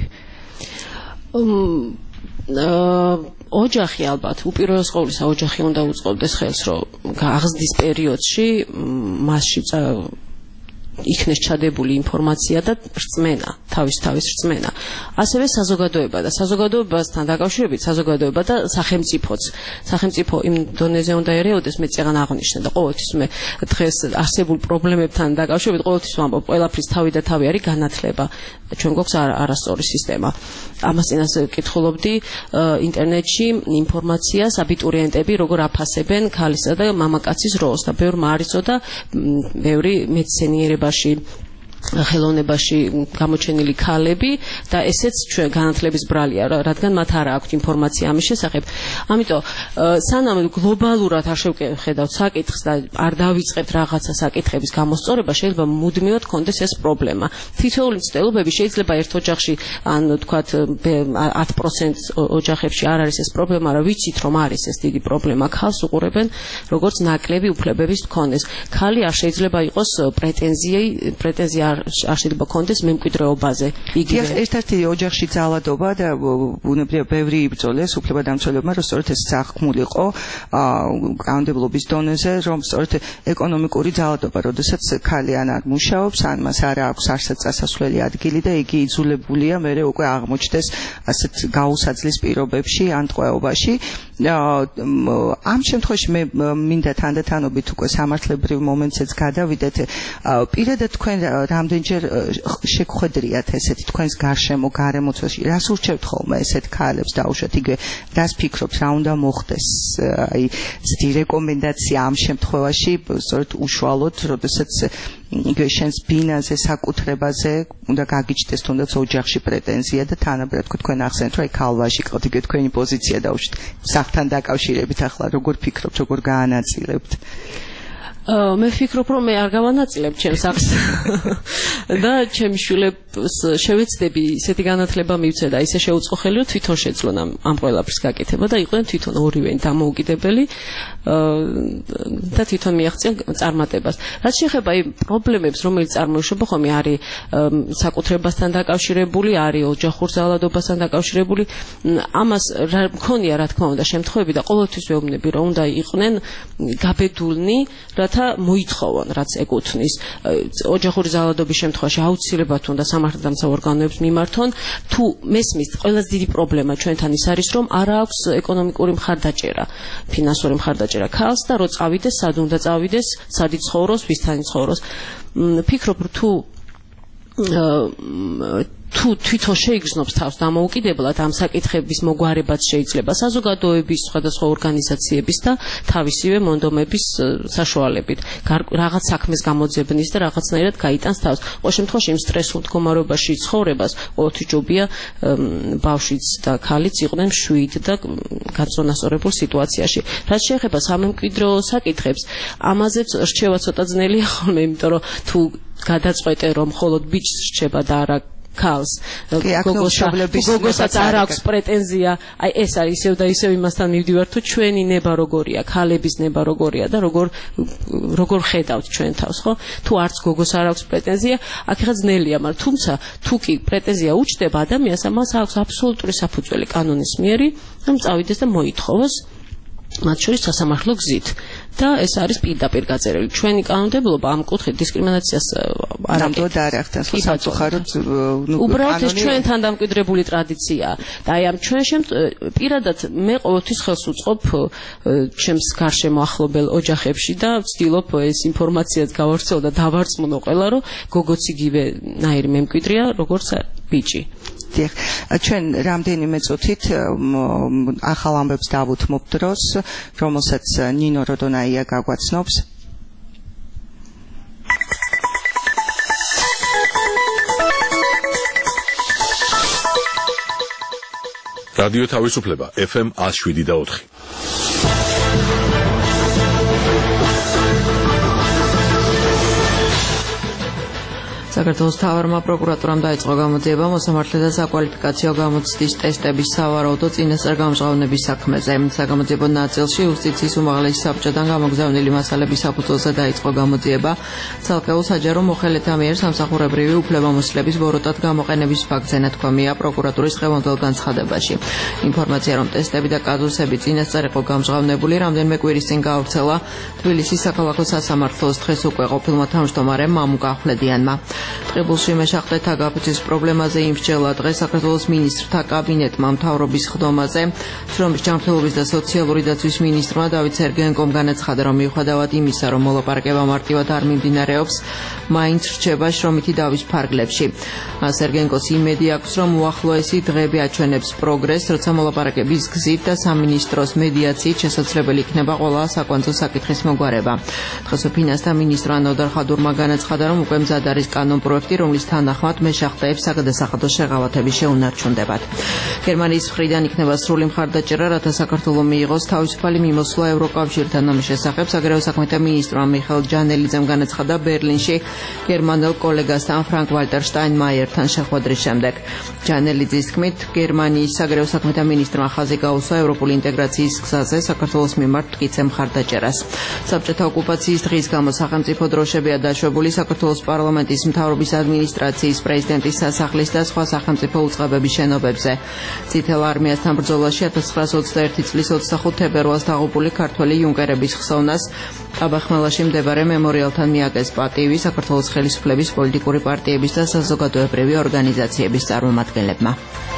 ოჯახი ალბათ უპირველეს ყოვლისა ოჯახი უნდა უწყობდეს ხელს რომ აღზრდის პერიოდში მასში იქნეს ჩადებული ინფორმაცია და რწმენა, თავის რწმენა. ასევე საზოგადოება და საზოგადოებასთან დაკავშირებით საზოგადოება და სახელმწიფოც. სახელმწიფო იმ დონეზე უნდა ერეოდეს, მე წეგან აღნიშნე და ყოველთვის მე დღეს არსებულ პრობლემებთან დაკავშირებით ყოველთვის ვამბობ, ყველაფრის თავი და თავი არის განათლება. ჩვენ გვაქვს არასწორი სისტემა. ამას წინას კითხულობდი ინტერნეტში ინფორმაციას აბიტურიენტები როგორ აფასებენ ქალისა და მამაკაცის როლს და ბევრმა არ იცოდა ბევრი მეცნიერებაში ხელოვნებაში გამოჩენილი ქალები და ესეც ჩვენ განათლების ბრალია, რადგან მათ არ აქვთ ინფორმაცია ამის შესახებ. ამიტომ სანამ გლობალურად არ შევხედავთ საკითხს და არ დავიწყებთ რაღაცა საკითხების გამოსწორება, შეიძლება მუდმივად გქონდეს ეს პრობლემა. თითოეული მცდელობები შეიძლება ერთ ოჯახში, ან თქვათ 10% ოჯახებში არ არის ეს პრობლემა, მაგრამ ვიცით რომ არის ეს დიდი პრობლემა. ქალს უყურებენ როგორც ნაკლები უფლებების მქონეს. ქალი არ შეიძლება იყოს პრეტენზია არ შეიძლება კონდეს მემკვიდრეობაზე. იგივე ერთ-ერთი ოჯახში ძალადობა და ბუნებრივია ბევრი იბრძოლეს უფლებადამცველებმა, რომ სწორედ ეს აღქმულიყო კანონმდებლობის დონეზე, რომ სწორედ ეკონომიკური ძალადობა, როდესაც ქალი ან არ მუშაობს, ან მას არ აქვს არსად წასასვლელი ადგილი და იგი იძულებულია მერე უკვე აღმოჩნდეს ასეთ გაუსაძლის პირობებში ან ტყვეობაში. ამ შემთხვევაში მე მინდა თანდათანობით უკვე სამართლებრივ მომენტსაც გადავიდეთ. პირადად თქვენ რამდენჯერ შეგხვედრიათ ესეთი თქვენს გარშემო გარემოცვაში, რას ურჩევთ ხოლმე ესეთ ქალებს დაუშვათ, იგივე რას ფიქრობთ, რა უნდა მოხდეს, აი ზედი რეკომენდაცია ამ შემთხვევაში, სწორედ უშუალოდ, როდესაც იგივე შენს ბინაზე, საკუთრებაზე უნდა გაგიჩნდეს თუნდაც ოჯახში პრეტენზია და თანაბრად თქვენ ახსენეთ, რომ აი ქალვაში ყავთ, იგივე თქვენი პოზიცია დაუშვათ, სახთან დაკავშირებით ახლა როგორ ფიქრობთ, როგორ გაანაწილებთ? მე ვფიქრობ, რომ მე არ გავანაწილებ ჩემს აქს და ჩემი შვილებს შევეცდები ისეთი განათლება მივცე და ისე შეუწყო ხელი, რომ თვითონ შეძლონ ამ ყველაფრის გაკეთება და იყვნენ თვითონ ორივე დამოუკიდებელი და თვითონ მიაღწიონ წარმატებას. რაც შეეხება იმ პრობლემებს, რომელიც წარმოიშვება ხოლმე, არის საკუთრებასთან დაკავშირებული, არის ოჯახურ ძალადობასთან დაკავშირებული, ამას მქონია რა თქმა უნდა შემთხვევები და ყოველთვის ვეუბნები, რომ უნდა იყვნენ გაბედულნი, რათა მოითხოვონ, რაც ეკუთვნის ოჯახური ძალადობის შემთხვევაში აუცილებლად უნდა სამართალდამცავ ორგანოებს მიმართონ. თუ მესმის, ყველაზე დიდი პრობლემა ჩვენთან ის არის, რომ არ აქვს ეკონომიკური მხარდაჭერა, ფინანსური მხარდაჭერა ქალს და რო წავიდეს, სად უნდა წავიდეს, სად იცხოვროს, ვისთან იცხოვროს. ფიქრობ, თუ თვითონ შეიგრძნობს თავს დამოუკიდებლად ამ საკითხების მოგვარებაც შეიძლება საზოგადოების, სხვადასხვა ორგანიზაციების და თავისივე მონდომების საშუალებით. რაღაც საქმეს გამოძებნის და რაღაცნაირად გაიტანს თავს. ყოველ შემთხვევაში იმ სტრესულ მდგომარეობაში ცხოვრებას ყოველთვის ჯობია ბავშვიც და ქალიც იყვნენ მშვიდ და გაწონასწორებულ სიტუაციაში. რაც შეეხება სამემკვიდრო საკითხებს, ამაზეც რჩევა ცოტა ძნელია ხოლმე, იმიტომ რომ თუ გადაწყვეტე რომ მხოლოდ ბიჭს რჩება და არა ქალს, გოგოსაც არ აქვს პრეტენზია, აი ეს არის ისევ და ისევ იმასთან მივდივარ, თუ ჩვენი ნება როგორია, ქალების ნება როგორია და როგორ ხედავთ ჩვენ თავს, ხო? თუ არც გოგოს არ აქვს პრეტენზია, აქ ხა ძნელია, მაგრამ თუმცა თუ კი პრეტენზია უჩნდება ადამიანს, მას აქვს აბსოლუტური საფუძველი კანონის მიერი, რომ წავიდეს და მოითხოვოს მათ შორის სასამართლო გზით. და ეს არის პირდაპირ გაწერილი. ჩვენი კანონმდებლობა ამ კუთხით დისკრიმინაციას არ ამდენად არ ახდენს, ხო სამწუხაროდ უბრალოდ ეს ჩვენთან დამკვიდრებული ტრადიციაა. და აი ამ ჩვენ პირადად მე ყოველთვის ხელს უწყობ ჩემს გარშემო ახლობელ ოჯახებში და ვცდილობ ეს ინფორმაციაც გავავრცელო და დავარწმუნო ყველა, რომ გოგოც იგივე ნაირი მემკვიდრეა, როგორც ბიჭი. ჩვენ რამდენიმე წუთით ახალ ამბებს დავუთმობ დროს, რომელსაც ნინო როდონაია გაგვაცნობს. რადიო თავისუფლება FM 107.4. საქართველოს მთავარმა პროკურატურამ დაიწყო გამოძიება მოსამართლეთა საკვალიფიკაციო გამოცდის ტესტების სავარაუდო წინასწარ-გამჟღავნების საქმეზე. საგამოძიებო ნაწილში იუსტიციის უმაღლესი საბჭოდან გამოგზავნილი მასალების საფუძველზე დაიწყო გამოძიება ცალკეულ საჯარო მოხელეთა მიერ სამსახურებრივი უფლებამოსილების ბოროტად გამოყენების ფაქტზე ნათქვამია პროკურატურის დღევანდელ განცხადებაში. ინფორმაცია, რომ ტესტები და კაზუსები წინასწარ იყო გამჟღავნებული, რამდენიმე კვირის წინ გაავრცელა თბილისის საქალაქო სასამართლოს დღეს უკვე ყოფილმა თავმჯდომარემ მამუკა ახვლედიანმა. ტყიბულში მეშახტეთა გაფიცვის პრობლემაზე იმსჯელა დღეს საქართველოს მინისტრთა კაბინეტმა მთავრობის ხდომაზე. შრომის ჯანმრთელობის და სოციალური დაცვის მინისტრმა დავით სერგენკომ განაცხადა, რომ მიუხედავად იმისა, რომ მოლაპარაკება მარტივად არ მიმდინარეობს, მაინც რჩება შრომითი დავის ფარგლებში. სერგენკოს იმედი აქვს, რომ უახლოესი დღეები აჩვენებს პროგრესს, როცა მოლაპარაკების გზით და სამინისტროს მედიაციით შესაძლებელი იქნება ყველა საკვანძო საკითხის მოგვარება. დღეს ფინანსთა მინისტრმა ნოდარ ხადურმა განაცხადა, რომ უკვე მზად არის კანონპროექტი, რომლის თანახმად მეშახტეებს საგადასახადო შეღავათები შეუნარჩუნდებათ. გერმანიის მხრიდან იქნება სრული მხარდაჭერა, რათა საქართველო მიიღოს თავისუფალი მიმოსვლა ევროკავშირთან ამის შესახებ საგარეო საქმეთა მინისტრმა მიხეილ ჯანელიძემ განაცხადა ბერლინში გერმანელ კოლეგასთან ფრანკ ვალტერ შტაინმაიერთან შეხვედრის შემდეგ. ჯანელიძის თქმით, გერმანიის საგარეო საქმეთა მინისტრმა ხაზი გაუსვა ევროპული ინტეგრაციის გზაზე საქართველოს მიმართ მტკიცე მხარდაჭერას. საბჭოთა ოკუპაციის დღის გამო სახელმწიფო დროშებია დაშვებული საქართველოს პარლამენტის მთავრობის ადმინისტრაციის პრეზიდენტის სასახლის და სხვა სახელმწიფო უწყებების შენობებზე. წითელ არმიასთან ბრძოლაში 1921 წლის 25 თებერვალს დაღუპული ქართველი იუნკერების ხსოვნას აბახმელაში მდებარე მემორიალთან მიაგეს პატივი საქართველოს ხელისუფლების პოლიტიკური პარტიების და საზოგადოებრივი ორგანიზაციების წარმომადგენლებმა.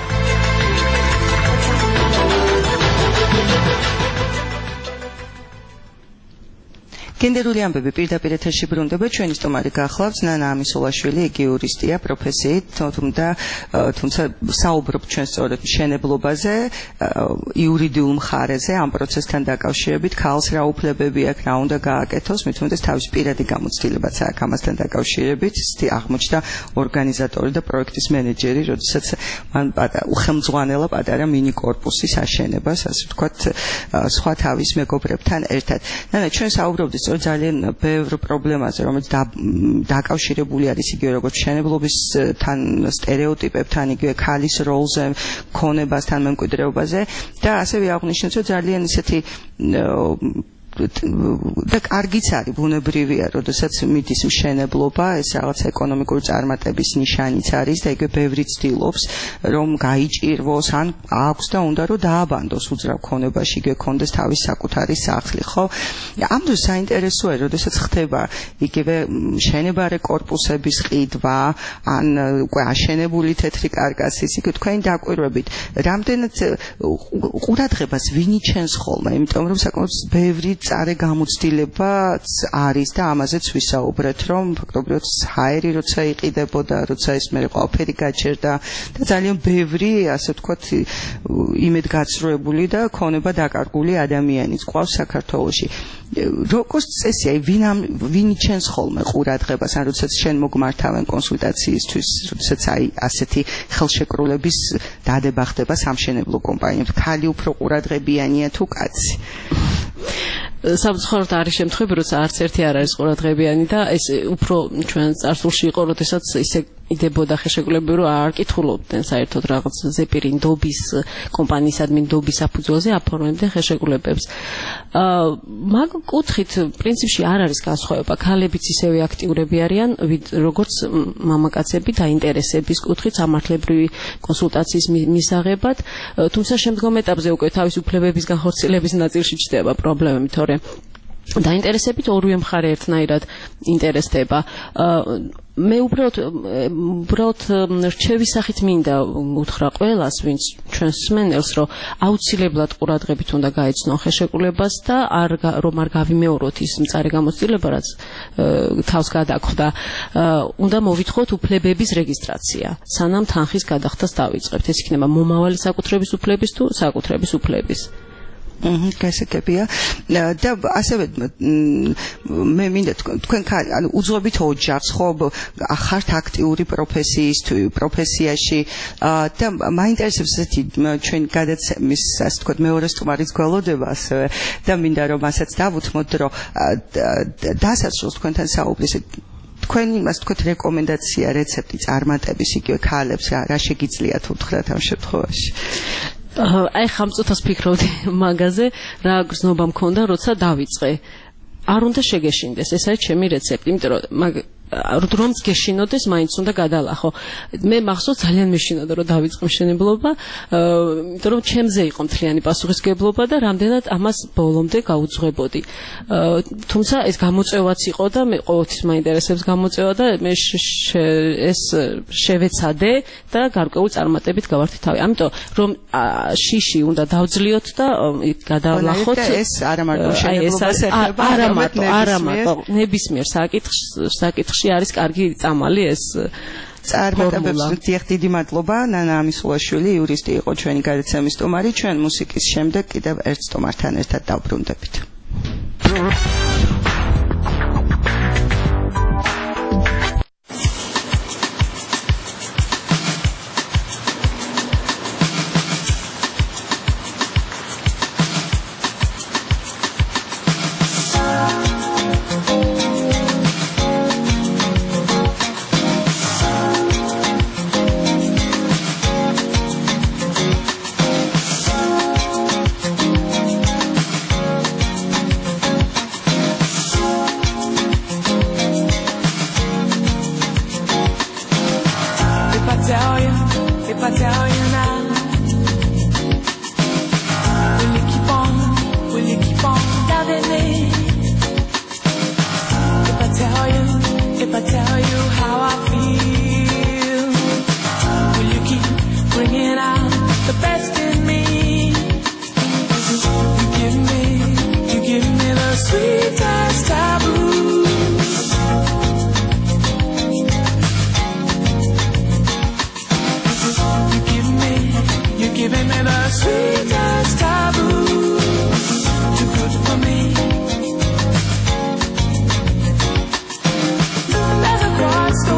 გენდერული ამბები პირდაპირ ეთერში ბრუნდება. ჩვენი სტუმარი გახლავს ნანა ამისულაშვილი, იგი იურისტია პროფესიით, თუმცა საუბრობ ჩვენ სწორედ მშენებლობაზე, იურიდიულ მხარეზე, ამ პროცესთან დაკავშირებით, ქალს რა უფლებები აქვს, რა უნდა გააკეთოს, მით უმეტეს თავის პირადი გამოცდილებაც აქვს ამასთან დაკავშირებით. აღმოჩნდა ორგანიზატორი და პროექტის მენეჯერი, როდესაც მან უხელმძღვანელა პატარა მინი კორპუსის აშენებას, ასე ვთქვათ, სხვა თავის მეგობრებთან ერთად. ნანა, ჩვენ საუბრობთ ძალიან ბევრ პრობლემაზე, რომელიც დაკავშირებული არის იგივე როგორც მშენებლობისთან, სტერეოტიპებთან, იგივე ქალის როლზე, ქონებასთან, მემკვიდრეობაზე და ასევე აღნიშნეთ, რომ ძალიან ისეთი და კარგიც არის, ბუნებრივია, როდესაც მიდის მშენებლობა, ეს რაღაც ეკონომიკური წარმატების ნიშანიც არის და იგივე ბევრი ცდილობს, რომ გაიჭირვოს, ან აქვს და უნდა რომ დააბანდოს უძრავ ქონებაში, იგივე ქონდეს თავის საკუთარი სახლი, ხო? ამ დროს საინტერესოა, როდესაც ხდება იგივე მშენებარე კორპუსების ყიდვა, ან უკვე აშენებული თეთრი კარკასის, იგივე თქვენი დაკვირვებით, რამდენად ყურადღებას ვინ იჩენს ხოლმე, იმიტომ რომ საკმაოდ ბევრი წარე გამოცდილებაც არის და ამაზეც ვისაუბრეთ, რომ ფაქტობრივად ჰაერი როცა იყიდებოდა, როცა ეს მე ყველაფერი გაჩერდა და ძალიან ბევრი, ასე ვთქვათ, იმედგაცრუებული და ქონება დაკარგული ადამიანიც ყავს საქართველოში. როგორც წესია, ვინ იჩენს ხოლმე ყურადღებას, ან როდესაც შენ მოგმართავენ კონსულტაციისთვის, როდესაც ასეთი ხელშეკრულების დადება ხდება სამშენებლო კომპანიებს, ქალი უფრო ყურადღებიანია თუ კაცი? სამწუხაროდ არის შემთხვევები, როცა არც ერთი არ არის ყურადღებიანი და ეს უფრო ჩვენ წარსულში იყო, როდესაც ისე იდებოდა ხელშეკრულებები, რომ არ კითხულობდნენ საერთოდ რაღაც ზეპირი ნდობის კომპანიისადმი ნდობის საფუძველზე აფორმებდნენ ხელშეკრულებებს. მაგ კუთხით პრინციპში არ არის განსხვავება. ქალებიც ისევე აქტიურები არიან, როგორც მამაკაცები დაინტერესების კუთხით სამართლებრივი კონსულტაციის მისაღებად, თუმცა შემდგომ ეტაპზე უკვე თავის უფლებების განხორციელების ნაწილში ჩნდება პრობლემები, თორემ დაინტერესებით ორივე მხარე ერთნაირად ინტერესდება. მე უბრალოდ რჩევის სახით მინდა უთხრა ყველას, ვინც ჩვენს მსმენელს, რომ აუცილებლად ყურადღებით უნდა გაეცნონ ხელშეკრულებას და რომ არ გავიმეოროთ ის მწარე გამოცდილება, რაც თავს გადახვდა. უნდა მოვითხოვოთ უფლებების რეგისტრაცია, სანამ თანხის გადახდას დავიწყებთ. ეს იქნება მომავალი საკუთრების უფლების თუ საკუთრების უფლების. გასაგებია და ასევე მე მინდა თქვენ ანუ უძღვებით ოჯახს, ხო, ხართ აქტიური პროფესიაში და მაინტერესებს ესეთი ჩვენ გადაცემის, ასე ვთქვათ, მეორე სტუმარის გველოდება ასევე და მინდა რომ ასაც დავუთმოთ, რომ დასაწყისს თქვენთან საუბრის თქვენი იმას თქვით რეკომენდაცია რეცეპტი წარმატების იგივე ქალებს რა შეგიძლიათ უთხრათ ამ შემთხვევაში აი ხამწუთას ფიქრობდი მაგაზე რა გზნობა მქონდა როცა დავიწყე არ უნდა შეგეშინდეს ეს არის ჩემი რეცეპტი იმიტომ რომ რომც გეშინოდეს მაინც უნდა გადალახო მე მახსოვს ძალიან მეშინოდა რომ დავიწყე მშენებლობა იმიტომ რომ ჩემზე იყო მთლიანი პასუხისგებლობა და რამდენად ამას ბოლომდე გაუძღვებოდი თუმცა ეს გამოწვევაც იყო და მე ყოველთვის მაინტერესებს გამოწვევა და მე ეს შევეცადე და გარკვეული წარმატებით გავართი თავი ამიტომ რომ შიში უნდა დავძლიოთ და გადალახოთ ეს არა მარტო მშენებლობას ეხება არა მარტო ნებისმიერ საკითხში არის კარგი წამალი ეს წარმატებებს დიდი მადლობა ნანა ამისულაშვილი იურისტი იყო ჩვენი გადაცემის სტუმარი ჩვენ მუსიკის შემდეგ კიდევ ერთ სტუმართან ერთად დავბრუნდებით There's a cross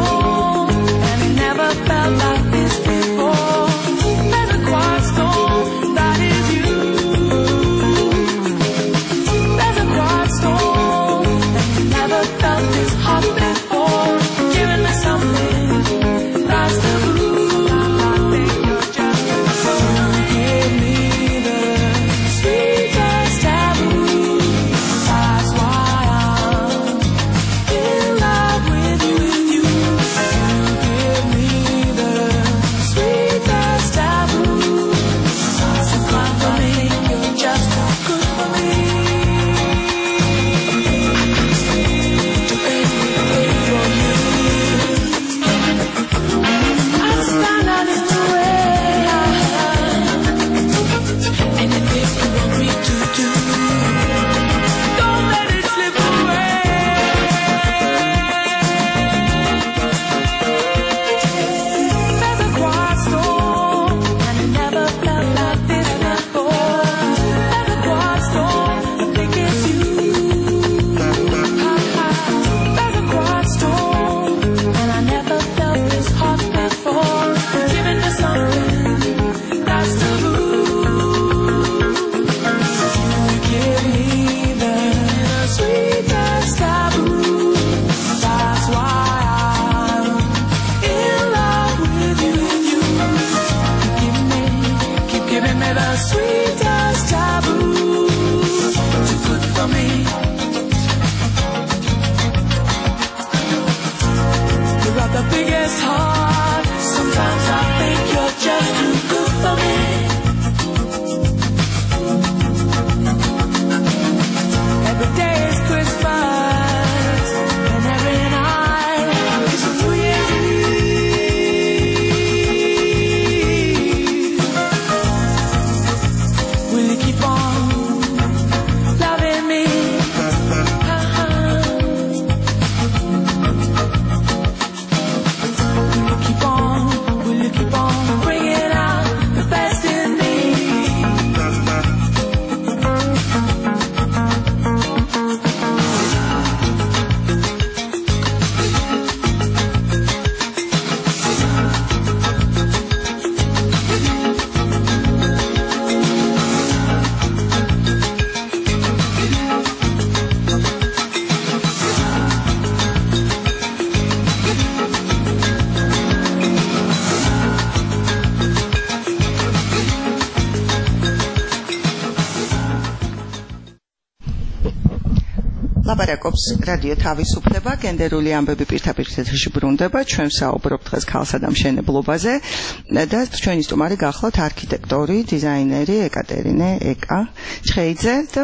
ლაპარაკობს რადიო თავისუფლება, გენდერული ამბები პირდაპირ ეთერში ბრუნდება, ჩვენ საუბრობთ დღეს ქალსა და მშენებლობაზე და ჩვენი სტუმარი გახლავთ არქიტექტორი, დიზაინერი ეკატერინე ეკა ჩხეიძე და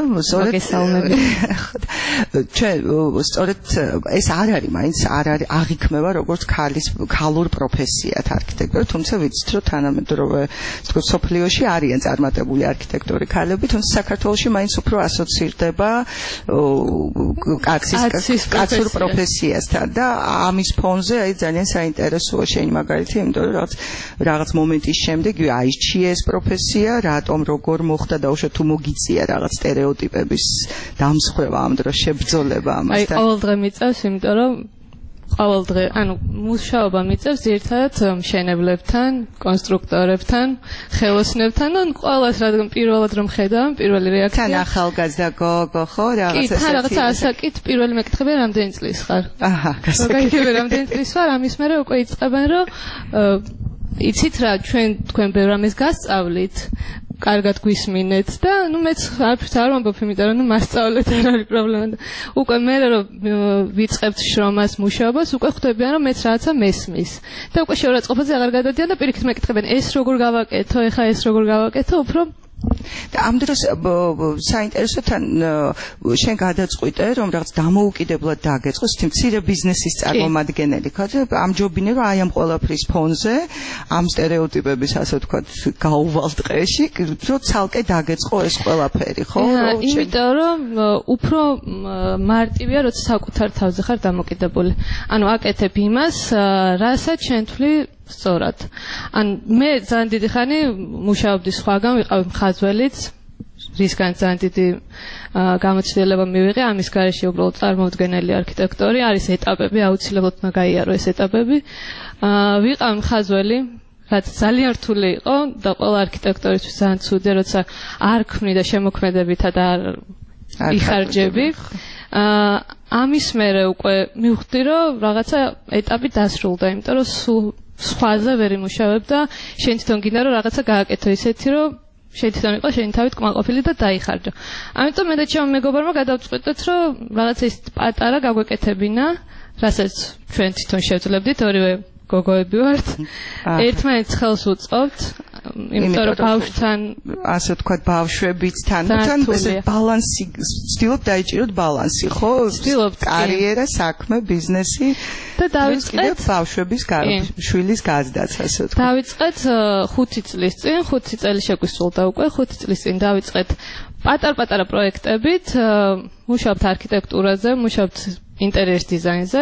სწორედ ეს არ არის მაინც არ არის აღიქმება როგორც ქალურ პროფესიად არქიტექტორი, თუმცა ვიცით რომ თანამედროვე სოფლიოში არიან წარმატებული არქიტექტორი ქალები, თუმცა საქართველოში მაინც უფრო ასოცირდება კაცურ პროფესიასთან და ამის ფონზე აი ძალიან საინტერესოა შენი მაგალითი, იმიტომ რომ რაღაც მომენტის შემდეგ აირჩიე ეს პროფესია, რატომ როგორ მოხდა და უშო თუ მოგიწია რაღაც სტერეოტიპების დამსხვრევა ამ დროს შებრძოლება ამასთან. აი ყოველ დღე მიწევს, იმიტომ რომ ყოველ დღე, ანუ მუშაობა მიწევს ერთად მშენებლებთან, კონსტრუქტორებთან, ხელოსნებთან და ყველას რადგან პირველად რომ ხედავ, პირველი რეაქცია. თან ახალგაზრდა გოგო ხო რაღაც ესეთი. კი, რაღაცა ასაკით პირველი მეკითხებიან რამდენი წლის ხარ. აჰა, გასაგებია რამდენი წლის ვარ, ამის მერე უკვე იწყებენ რომ იცით რა, თქვენ ბევრ ამას გასწავლით. კარგად გვისმინეთ და ნუ მეც არ ვამბობ, იმიტომ რომ მასწავლეთ არ არის პრობლემა და უკვე მე რომ ვიწყებთ შრომას, მუშაობას, უკვე ხვდებიან რომ მეც რაღაცა მესმის და უკვე შეურაცხყოფაზე აღარ გადადიან და პირიქით მეკითხებიან ეს როგორ გავაკეთო, ეხა ეს როგორ გავაკეთო, უფრო და ამ დროს საინტერესო თან შენ გადაწყვიტე რომ რაღაც დამოუკიდებლად დაგეწყო თი მცირე ბიზნესის წარმომადგენელი ხარ და ამჯობინე რომ აი ამ ყველაფრის ფონზე ამ სტერეოტიპების ასე ვთქვათ გაუვალ ტყეში რომ ცალკე დაგეწყო ეს ყველაფერი ხო იმიტომ რომ უფრო მარტივია როცა საკუთარ თავზე ხარ დამოკიდებული ანუ აკეთებ იმას რასაც შენ თვლი სწორად. ან მე ძალიან დიდი ხანი მუშაობდი სხვაგან, ვიყავი მხაზველიც, რისგან ძალიან დიდი გამოცდილება მივიღე, ამის გარეშე უბრალოდ წარმოუდგენელი არქიტექტორი, არის ეტაპები, აუცილებლად უნდა გაიარო ეს ეტაპები. ვიყავი მხაზველი, რაც ძალიან რთული იყო და ყველა არქიტექტორისთვის ძალიან ცუდია, როცა არ ქმნი და შემოქმედებითა და არ იხარჯები. ამის მერე უკვე მივხვდი, რომ რაღაცა ეტაპი დასრულდა, იმიტომ რომ სულ სხვაზე ვერ იმუშავებ და შენ თვითონ გინდა რომ რაღაცა გააკეთო ისეთი რომ შენ თვითონ იყო შენი თავით კმაყოფილი და დაიხარჯო. ამიტომ მე და ჩემო მეგობარმა გადავწყვეტეთ რომ რაღაცა ის პატარა გაგვეკეთებინა, რასაც ჩვენ თვითონ შევძლებდით, ორივე გოგოები ვართ. ერთმანეთს ხელს უწყობთ, იმიტომ რომ ბავშვთან ასე ვთქვათ ბავშვებიც თან ესე ბალანსი ვცდილობ დაიჭიროთ ბალანსი, ხო? ვცდილობთ კარიერა, საქმე, ბიზნესი და დავიწყეთ ბავშვების შვილის გაზდაც, ასე ვთქვათ. დავიწყეთ 5 წლის წინ, 5 წელი შეგვისრულდა უკვე, 5 წლის წინ დავიწყეთ პატარ-პატარა პროექტებით, მუშაობთ არქიტექტურაზე, მუშაობთ ინტერიერის დიზაინზე.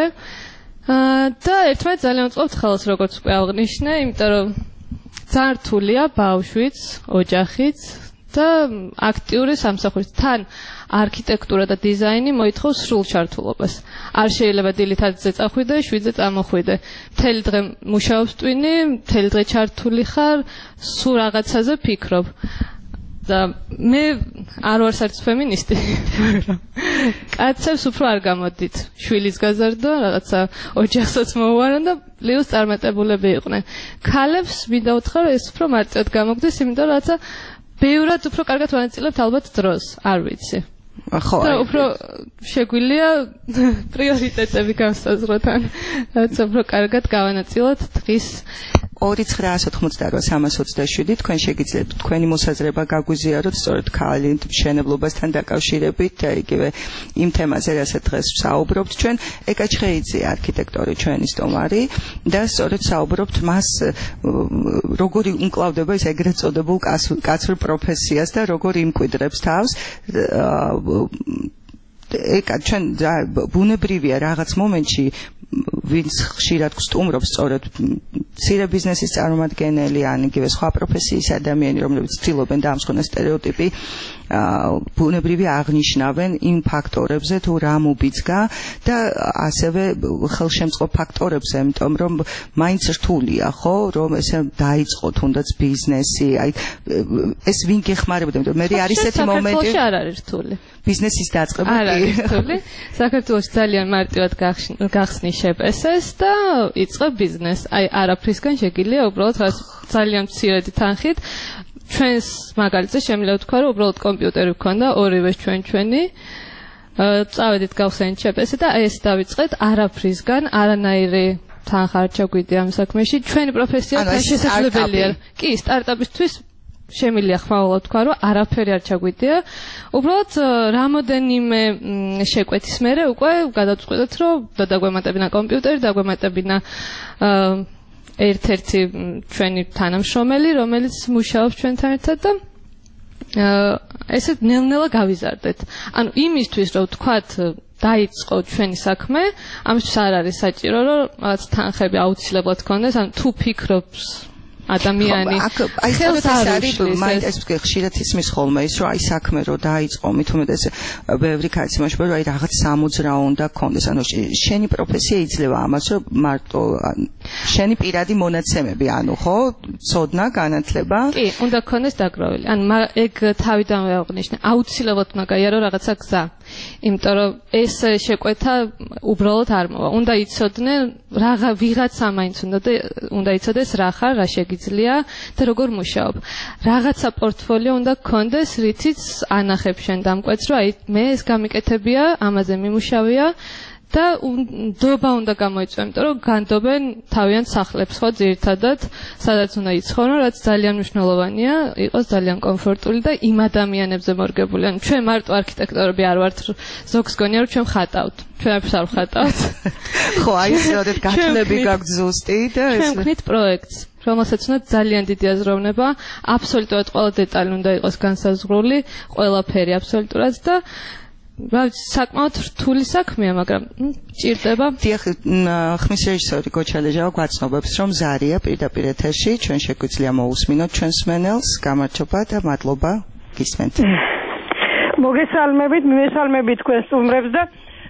და ერთმანეთს ძალიან უწყობთ ხელს, როგორც უკვე აღნიშნე, იმიტომ რომ ძალიან რთულია ბავშვიც, ოჯახიც და აქტიური სამსახურიც. თან არქიტექტურა და დიზაინი მოითხოვს სრულ ჩართულობას. არ შეიძლება დილითაც წახვიდე, 7-ზე წამოხვიდე. მთელი დღე მუშაობს ტვინი, მთელი დღე ჩართული ხარ, სულ რაღაცაზე ფიქრობ. და მე არ ვარ საერთოდ ფემინისტი, მაგრამ კაცებს უფრო არ გამოდით. შვილის გაზარდვა, რაღაცა ოჯახსაც მოუვარონ და პლუს წარმატებულები იყვნენ. ქალებს მინდა უთხრა, ეს უფრო მარტივად გამოგდეს, იმიტომ რომ რაღაცა ბევრად უფრო კარგად ვანაწილებთ ალბათ დროს, არ ვიცი. ხო, და უფრო შეგვიძლია პრიორიტეტები განსაზღვროთ, რაღაცა უფრო კარგად გავანაწილოთ დღის 2988327 თქვენ შეგიძლიათ თქვენი მოსაზრება გაგვიზიაროთ სწორედ ქალით მშენებლობასთან დაკავშირებით და იგივე იმ თემაზე, რასაც დღეს საუბრობთ ჩვენ. ეკა ჩხეიძე არქიტექტორი ჩვენი სტუმარი და სწორედ საუბრობთ მას როგორი უმკლავდება ეს ეგრეთ წოდებულ კაცურ პროფესიას და როგორ იმკვიდრებს თავს. ეკა ჩვენ ბუნებრივია რაღაც მომენტში ვინც ხშირად გსტუმრობს სწორედ მცირე ბიზნესის წარმომადგენელი ან იგივე სხვა პროფესიის ადამიანი, რომლებიც ცდილობენ დაამსხვრენ სტერეოტიპი, ბუნებრივია აღნიშნავენ იმ ფაქტორებზე, თუ რა მობიძგა და ასევე ხელშემწყობ ფაქტორებზე, იმიტომ რომ მაინც რთულია, ხო, რომ ესე დაიწყო თუნდაც ბიზნესი, აი ეს ვინ გეხმარებოდა, იმიტომ მე არის ესეთი მომენტი. საქართველოში არ არის რთული. ბიზნესის დაწყება არ არის რთული. საქართველოში ძალიან მარტივად გახსნის შეპესეს და იწყებ ბიზნესს. აი არაფრისგან შეგიძლია უბრალოდ ძალიან მცირედი თანხით. ჩვენს მაგალითზე შემიძლია ვთქვა, რომ უბრალოდ კომპიუტერი გვქონდა, ორივეს ჩვენი წავედით გავხსენით შეპესი და ეს დავიწყეთ არაფრისგან, არანაირი თანხარჩა გვიდია ამ საქმეში. ჩვენი პროფესია შესაძლებელია. კი, სტარტაპისთვის შემიძლია ხმაურად თქვა, რომ არაფერი არ ჩაგვიდია. უბრალოდ რამოდენიმე შეკვეთის მერე უკვე გადავწყვეტეთ, რომ დაგვემატებინა კომპიუტერი, დაგვემატებინა ერთ-ერთი ჩვენი თანამშრომელი, რომელიც მუშაობს ჩვენთან ერთად და ესე ნელ-ნელა გავიზარდეთ. ანუ იმისთვის, რომ ვთქვათ, დაიწყო ჩვენი საქმე, ამისთვის არ არის საჭირო, რომ რაღაც თანხები აუცილებლად გქონდეს, ან თუ ფიქრობს ადამიანი ხელს არ უშლის. ეს ხშირად ისმის ხოლმე ის, რომ აი საქმე რო დაიწყო, მით უმეტეს ბევრი კაცი იმაშობა, რომ აი რაღაც სამოძრაო უნდა გქონდეს. ანუ შენი პროფესია იძლევა ამას, რომ მარტო შენი პირადი მონაცემები, ანუ ხო, ცოდნა, განათლება. კი, უნდა გქონდეს დაგროვილი. ანუ ეგ თავიდანვე აღნიშნე, აუცილებლად უნდა გაიარო რაღაცა გზა. იმიტომ რომ ეს შეკვეთა უბრალოდ არ მოვა. უნდა იცოდნენ ვიღაცა მაინც უნდა იცოდეს რა ხარ, რა შეგიძლია და როგორ მუშაობ. რაღაცა პორტფოლიო უნდა გქონდეს, რითიც ანახებ შენ დამკვეთს, რომ აი მე ეს გამიკეთებია, ამაზე მიმუშავია და ნდობა უნდა გამოიწვია, იმიტომ რომ განდობენ თავიანთ სახლებს, ხო, ძირითადად, სადაც უნდა იცხოვრონ, რაც ძალიან მნიშვნელოვანია, იყოს ძალიან კომფორტული და იმ ადამიანებზე მორგებული. ანუ ჩვენ მარტო არქიტექტორები არ ვართ, ზოგს გონია, რომ ჩვენ ხატავთ. ჩვენ არც არ ვხატავთ. ხო, აი ეს როდესაც გათვლები გაქვთ ზუსტი და ეს ჩვენ ვქნით პროექტს, რომელსაც უნდა ძალიან დიდი აზროვნება, აბსოლუტურად ყველა დეტალი უნდა იყოს განსაზღვრული, ყველაფერი აბსოლუტურად და საკმაოდ რთული საქმეა, მაგრამ ჭირდება. დიახ, ხმის რეჟისორი გოჩალეჟავა გვაცნობებს, რომ ზარია პირდაპირ ეთერში, ჩვენ შეგვიძლია მოусმინოთ ჩვენს მენელს. გამარჯობა და მადლობა გისმენთ. მოგესალმებით, მივესალმებით თქვენს სტუმრებს და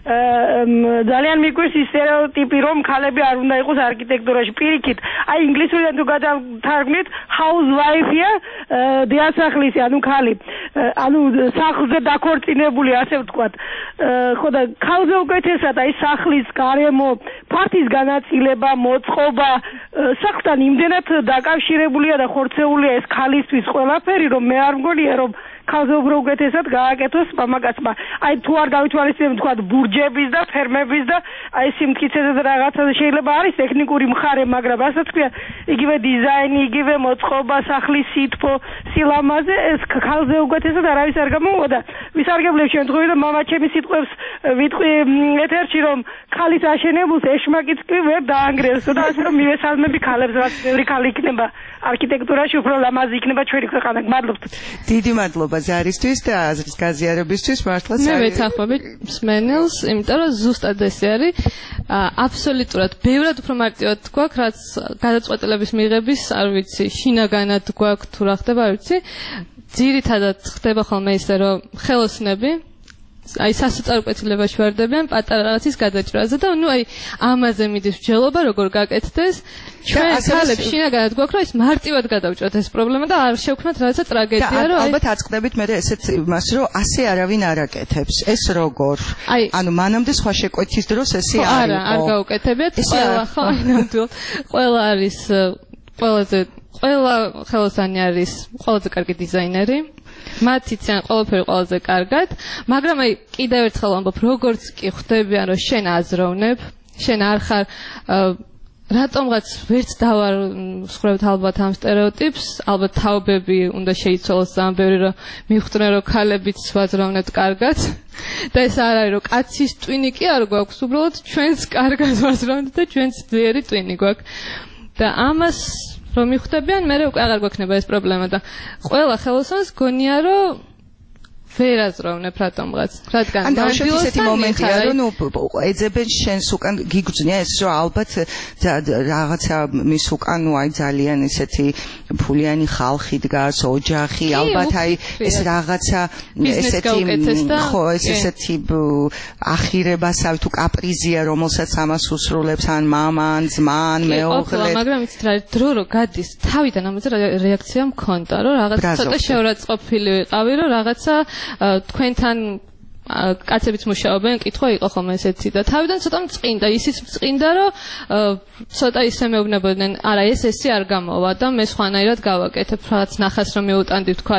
ძალიან მიგვირს ის სტერეოტიპი, რომ ქალები არ უნდა იყოს არქიტექტურაში. პირიქით, აი ინგლისურიდან თუ გადავთარგმნით, housewife-ია დიასახლისი, ანუ ქალი. ანუ სახლზე დაქორწინებული, ასე ვთქვათ. ხო და ქალზე უკეთესად აი სახლის გარემო, ფართის განაწილება, მოწყობა, სახლთან იმდენად დაკავშირებულია და ხორცეულია ეს ქალისთვის ყველაფერი, რომ მე არ მგონია, რომ ქალზე უფრო უკეთესად გააკეთოს მამაკაცმა. აი თუ არ გავითვალისწინებთ თქვა ბურჯების და ფერმების და აი სიმტკიცეზე და რაღაცაზე შეიძლება არის ტექნიკური მხარე, მაგრამ რასაც ქვია, იგივე დიზაინი, იგივე მოწყობა, სახლის სითბო, სილამაზე ეს ქალზე უკეთესად არავის არ გამოუვა და ვისარგებლებ შემთხვევაში და მამაჩემის სიტყვებს ვიტყვი ეთერში, რომ ქალის აშენებულს ეშმაკიც კი ვერ დაანგრევს და ასე რომ მივესალმები ქალებს, რაც ბევრი ქალი იქნება არქიტექტურაში, უფრო ლამაზი იქნება ჩვენი ქვეყანა. მადლობთ. დიდი მადლობა ზარისთვის და აზრის გაზიარებისთვის. მართლაც მე ვეთანხმები მსმენელს, იმიტომ რომ ზუსტად ესე არის, აბსოლუტურად ბევრად უფრო მარტივად გვაქვს, რაც გადაწყვეტილების მიღების, არ ვიცი, შინაგანად გვაქვს თუ რა ხდება, არ ვიცი. ძირითადად ხდება ხოლმე ისე, რომ ხელოსნები აი სასწაულკვეთილებაში ვარდებიან პატარა რაღაცის გადაჭრაზე და ნუ აი ამაზე მიდის მსჯელობა როგორ გაკეთდეს. ჩვენ ქალებს შინაგანად გვაქვს, რომ ის მარტივად გადავჭრათ ეს პრობლემა და არ შევქმნათ რაღაცა ტრაგედია, რომ აი ალბათ აწყდებით მე ესეც იმას, რომ ასე არავინ არ აკეთებს. ეს როგორ? ანუ მანამდე სხვა შეკვეთის დროს ესე არ იყო. არა, არ გაუკეთებიათ. ყველა ხო, ნამდვილად. ყველა არის ყველა ხელოსანი არის ყველაზე კარგი დიზაინერი. მათ იციან ყველაფერი ყველაზე კარგად, მაგრამ აი კიდევ ერთხელ ვამბობ, როგორც კი ხვდებიან, რომ შენ აზროვნებ, შენ არ ხარ რატომღაც ვერც დავარ ვსხვრევთ ალბათ ამ სტერეოტიპს, ალბათ თაობები უნდა შეიცვალოს ძალიან ბევრი, რომ მიხვდნენ, რომ ქალებიც ვაზროვნებთ კარგად და ეს არ არის, რომ კაცის ტვინი კი არ გვაქვს, უბრალოდ ჩვენს კარგად ვაზროვნებთ და ჩვენს ძლიერი ტვინი გვაქვს და ამას რომ მიხვდებიან, მე უკვე აღარ გვექნება ეს პრობლემა და ყველა ხელოსანს გონია, რომ ვერ აზროვნებ რატომღაც. რადგან მანდილოს ისეთი მომენტია, რომ ეძებენ შენს უკან გიგრძნია ეს, რომ ალბათ რაღაცა მის უკან აი ძალიან ესეთი ფულიანი ხალხი დგას, ოჯახი, ალბათ აი ეს რაღაცა ესეთი ხო, ესეთი ახირებასავი თუ კაპრიზია, რომელსაც ამას უსრულებს ან მამა, ან ძმა, ან მეუღლე. მაგრამ იცით რა, დრო რო გადის, თავიდან ამაზე რეაქცია მქონდა, რომ რაღაც ცოტა შეურაცხყოფილი ვიყავი, რომ რაღაცა თქვენთან კაცებიც მუშაობენ, კითხვა იყო ხოლმე ესეთი და თავიდან ცოტა მწყინდა, ისიც მწყინდა, რომ ცოტა ისე მეუბნებოდნენ, არა ეს ესე არ გამოვა და მე სხვანაირად გავაკეთებ, რაღაც ნახას რომ მეუტანდი ვთქვათ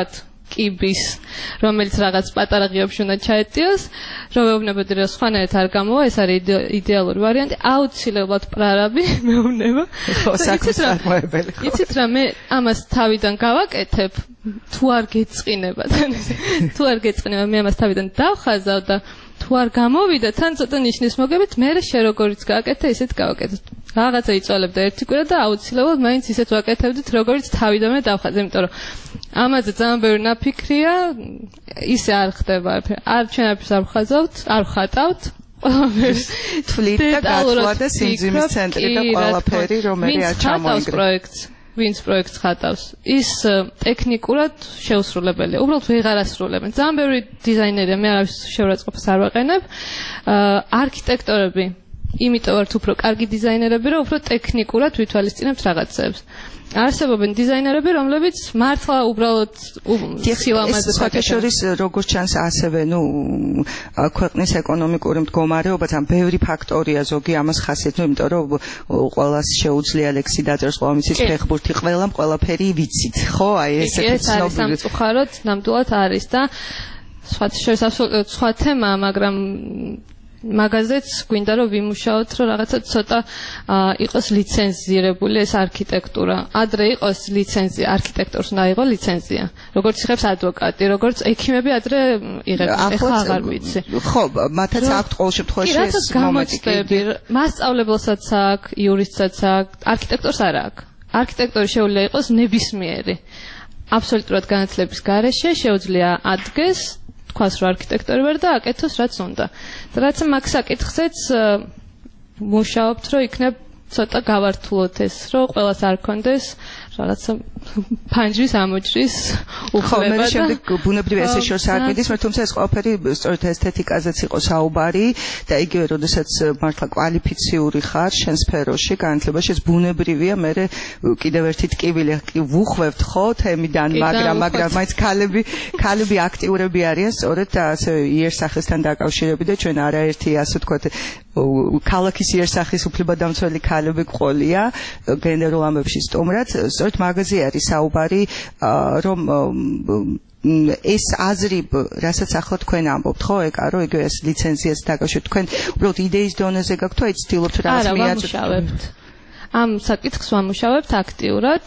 კიბის, რომელიც რაღაც პატარა ღიობში უნდა ჩაეტიოს, რომ ვეუბნებოდი, რომ სხვანაირად არ გამოვა, ეს არის იდეალური ვარიანტი, აუცილებლად პრარაბი მეუბნება. იცით რა, მე ამას თავიდან გავაკეთებ, თუ არ გეწყინება, მე ამას თავიდან დავხაზავ და თუ არ გამოვიდა, თან ცოტა ნიშნის მოგებით, მე შე როგორიც გააკეთე, ისეთ გავაკეთე. რაღაცა იწოლებდა ერთი კვირა და აუცილებლად მაინც ისეთ ვაკეთებდით, როგორც თავიდანვე დავხაზე, იმიტომ რომ ამაზე ძალიან ბევრი ნაფიქრია, ისე არ ხდება, ჩვენ არაფერს არ ვხაზავთ, არ ვხატავთ. თვლით და გაცვლა და სიმძიმის ცენტრი და ყველაფერი, რომელიც არ ჩამოიგრა. ვინც პროექტს ხატავს, ის ტექნიკურად შეუსრულებელია. უბრალოდ ვეღარ ასრულებენ. ძალიან ბევრი დიზაინერია, მე არავის შეურაცხყოფას არ ვაყენებ. არქიტექტორები, იმიტომ ვართ უფრო კარგი დიზაინერები, რომ უფრო ტექნიკურად ვითვალისწინებთ რაღაცებს. არსებობენ დიზაინერები, რომლებიც მართლა უბრალოდ სილამაზე ფაქტორის როგორც ჩანს ასევე, ქვეყნის ეკონომიკური მდგომარეობა ძალიან ბევრი ფაქტორია ზოგი ამას ხასიათდება, იმიტომ რომ ყველას შეუძლია ლექსი დაწეროს, ყველა მიცის ფეხბურთი, ყველაფერი ვიცით, ხო? აი ესეთი ცნობილი. ეს არის სამწუხაროდ, ნამდვილად არის და სხვა თემა, მაგრამ მაგაზეც გვინდა რომ ვიმუშაოთ, რომ რაღაცა ცოტა იყოს ლიცენზირებული ეს არქიტექტურა. ადრე იყოს ლიცენზია, არქიტექტორს უნდა იყოს ლიცენზია. როგორც იღებს ადვოკატი, როგორც ექიმები ადრე იღებენ, ეხლა აღარ ვიცი. ხო, მათაც აქვთ ყოველ შემთხვევაში ეს მომენტი. მასწავლებელსაც აქვს, იურისტსაც აქვს, არქიტექტორს არ აქვს. არქიტექტორი შეუძლია იყოს ნებისმიერი. აბსოლუტურად განათლების გარეშე შეუძლია ადგეს თქვას რომ არქიტექტორი ვარ და აკეთოს რაც უნდა. და რაც მაგ საკითხზეც მუშაობთ, რომ იქნებ ცოტა გავართულოთ ეს, რომ ყველას არ კონდეს რაღაცა ფანჯრის ამოჭრის უფლება. მე შემდეგ ბუნებრივი ესე შორს არ მიდის, მე თუმცა ეს ყველაფერი სწორედ ესთეტიკაზეც იყო საუბარი და იგივე როდესაც მართლა კვალიფიციური ხარ შენ სფეროში, განათლებაში ეს ბუნებრივია, მე კიდევ ერთი ტკივილი ვუხვევთ ხო თემიდან, მაგრამ მაინც ქალები აქტიურები არიან სწორედ ასე იერსახესთან დაკავშირებით და ჩვენ არაერთი ასე ვთქვათ ქალაქის იერსახის უფლებადამცველი ქალები გყოლია გენდერულ ამბებში სტუმრად. სწორედ მაგაზე არის საუბარი, რომ ეს აზრი, რასაც ახლა თქვენ ამბობთ, ხო, ეკარო, იგივე ეს ლიცენზიას დაკავშირებით, თქვენ უბრალოდ იდეის დონეზე გაქვთ, თუ ცდილობთ რაღაც მიაწოდოთ? ამ საკითხს ვამუშავებთ აქტიურად.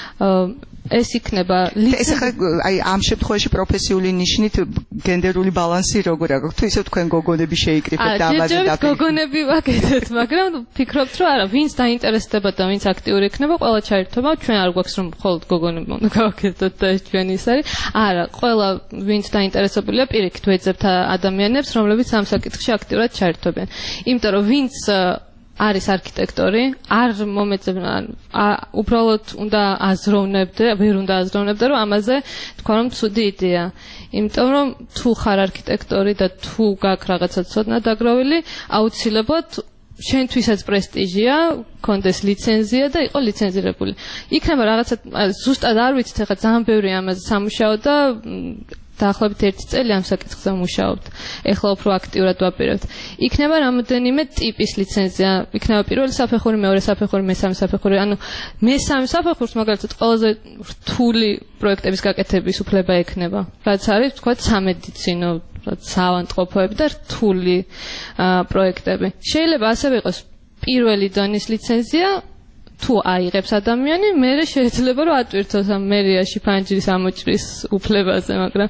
ეს იქნება ეს აი ამ შემთხვევაში პროფესიული ნიშნით გენდერული ბალანსი როგორ აქვს? თუ ისე თქვენ გოგონები შეიკრიფებთ და ამაზე დაფიქრებთ? გოგონები ვაკეთებთ, მაგრამ ვფიქრობთ, რომ არა, ვინც დაინტერესდება და ვინც აქტიური იქნება, ყველა ჩაერთვება. ჩვენ არ გვაქვს რომ მხოლოდ გოგონები უნდა გავაკეთოთ და ეს ჩვენ ის არის. არა, ყველა ვინც დაინტერესებულია, პირიქით ვეძებთ ადამიანებს, რომლებიც ამ საკითხში აქტიურად ჩაერთვებიან. იმიტომ რომ ვინც არის არქიტექტორი, არ მომეწევნა, უბრალოდ უნდა აზროვნებდე, ვერ უნდა აზროვნებდე, რომ ამაზე თქვა რომ ცუდი იდეა. იმიტომ რომ თუ ხარ არქიტექტორი და თუ გაქვს რაღაცა ცოდნა დაგროვილი, აუცილებლად შენთვისაც პრესტიჟია, კონდეს ლიცენზია და იყო ლიცენზირებული. იქნება რაღაცა ზუსტად არ ვიცით, ახლა ძალიან ბევრი ამაზე სამუშაო და დაახლოებით 1 წელი ამ საკითხზე ვმუშაობთ. ეხლა უფრო აქტიურად ვაპირებთ. იქნება რამოდენიმე ტიპის ლიცენზია. იქნება პირველი საფეხური, მეორე საფეხური, მესამე საფეხური. ანუ მესამე საფეხურს მაგალითად ყველაზე რთული პროექტების გაკეთების უფლება ექნება. რაც არის, თქვა, სამედიცინო, საავადმყოფოები და რთული პროექტები. შეიძლება ასევე იყოს პირველი დონის ლიცენზია, თუ აიღებს ადამიანი, მერე შეიძლება რომ ატვირთოს ამ მერიაში ფანჯრის ამოჭრის უფლებაზე, მაგრამ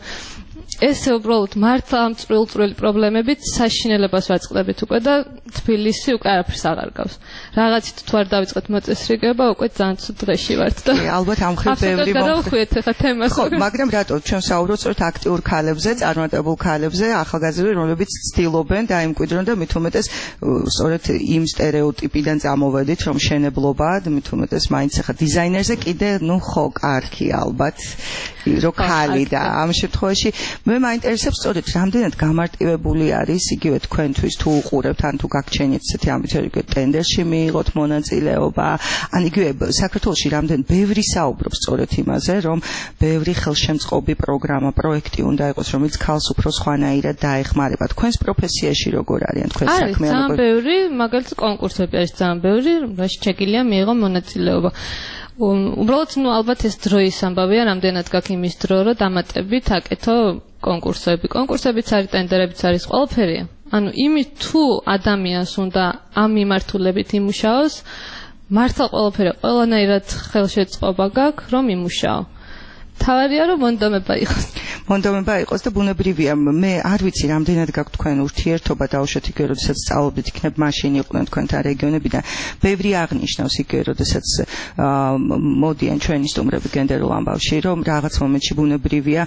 ესე უბრალოდ მართლა ამ წვრილ პრობლემებით საშინელებას ვაწყდებით უკვე და თბილისი უკვე არაფერს აღარ გავს. რაღაცით თუ არ დავიწყეთ მოწესრიგება, უკვე ძალიან ცუდ დღეში ვართ და ალბათ ამ ხრივ ბევრი გადავხვიეთ ახლა თემას. ხო, მაგრამ რატო ჩვენ საუბრობთ სწორედ აქტიურ ქალებზე, წარმატებულ ქალებზე, ახალგაზრდები, რომლებიც ცდილობენ დაიმკვიდრონ და მით უმეტეს სწორედ იმ სტერეოტიპიდან წამოვედით, რომ შენებლობა, მით უმეტეს მაინც ახლა დიზაინერზე კიდე, ხო, კარგია ალბათ, რომ ქალი და ამ შემთხვევაში მე მაინტერესებს სწორედ რამდენად გამარტივებული არის იგივე თქვენთვის თუ უყურებთ ან თუ გაგჩენიეთ ესეთი ამბიციური ტენდერში მიიღოთ მონაწილეობა ან იგივე საქართველოში რამდენ ბევრი საუბრობს სწორედ იმაზე რომ ბევრი ხელშემწყობი პროგრამა პროექტი უნდა იყოს რომელიც ქალს უფრო სხვანაირად დაეხმარება თქვენს პროფესიაში როგორ არიან თქვენ საქმიანობა არის ძალიან ბევრი მაგალითად კონკურსები არის ძალიან ბევრი რაში შეგიძლია მიიღო მონაწილეობა უბრალოდ ალბათ ეს დროის ამბავია, რამდენად გაქვს იმის დრო, რომ დამატებით აკეთო კონკურსები. კონკურსებიც არის, ტენდერებიც არის, ყველაფერია. ანუ იმით თუ ადამიანს უნდა ამ მიმართულებით იმუშაოს, მართლა ყველაფერია, ყველანაირად ხელშეწყობა გაქვს, რომ იმუშაო. თავარია რომ მონდომება იყოს. მონდომება იყოს და ბუნებრივია. მე არ ვიცი რამდენად გაქვთ თქვენ ურთიერთობა დაუშვათ იგივე როდესაც სწავლობდით იქნებ მაშინ იყვნენ თქვენთან რეგიონებიდან. ბევრი აღნიშნავს იგივე როდესაც მოდიან ჩვენი სტუმრები გენდერულ ამბავში რომ რაღაც მომენტში ბუნებრივია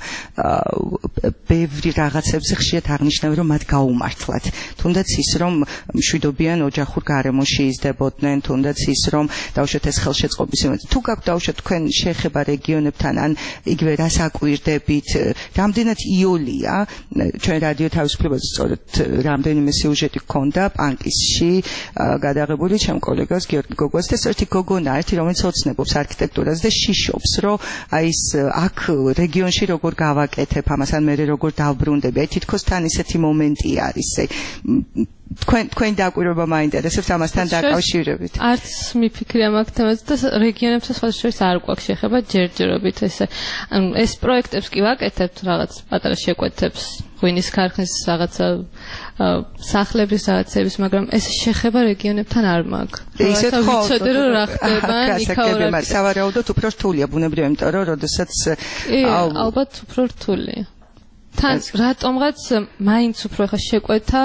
ბევრი რაღაცებზე ხშირად აღნიშნავენ რომ მათ გაუმართლათ. თუნდაც ის რომ მშვიდობიან ოჯახურ გარემოში იზრდებოდნენ, თუნდაც ის რომ დაუშვათ ეს ხელშეწყობის მომენტი. თუ გაქვთ დაუშვათ თქვენ შეხება რეგიონებთან ან იგივე რას აკვირდებით, რამდენად იოლია ჩვენ რადიო თავისუფლებაზე სწორედ რამდენიმე სიუჟეტი გქონდა პანკისში გადაღებული ჩემ კოლეგას გიორგი გოგოს და ერთი გოგონა ერთი რომელიც ოცნებობს არქიტექტურას და შიშობს რომ აი ეს აქ რეგიონში როგორ გავაკეთებ ამას ან მე როგორ დავბრუნდები აი თითქოს თან ისეთი მომენტი არის თქვენ დაკვირვება მაინტერესებს ამასთან დაკავშირებით. არც მიფიქრია მაგ თემაზე და რეგიონებთან სხვა შორის არ გვაქვს შეხება ჯერჯერობით ესე. ანუ ეს პროექტებს კი ვაკეთებთ რაღაც პატარა შეკვეთებს, ღვინის ქარხნის რაღაცა სახლების რაღაცების, მაგრამ ეს შეხება რეგიონებთან არ მაქვს. ისეთ ხო ვიცოდე რომ რა ხდება ნიკაურაკი. სავარაუდოდ უფრო რთულია ბუნებრივია, იმიტომ რომ როდესაც ალბათ უფრო რთულია. თან რატომღაც მაინც უფრო ხა შეკვეთა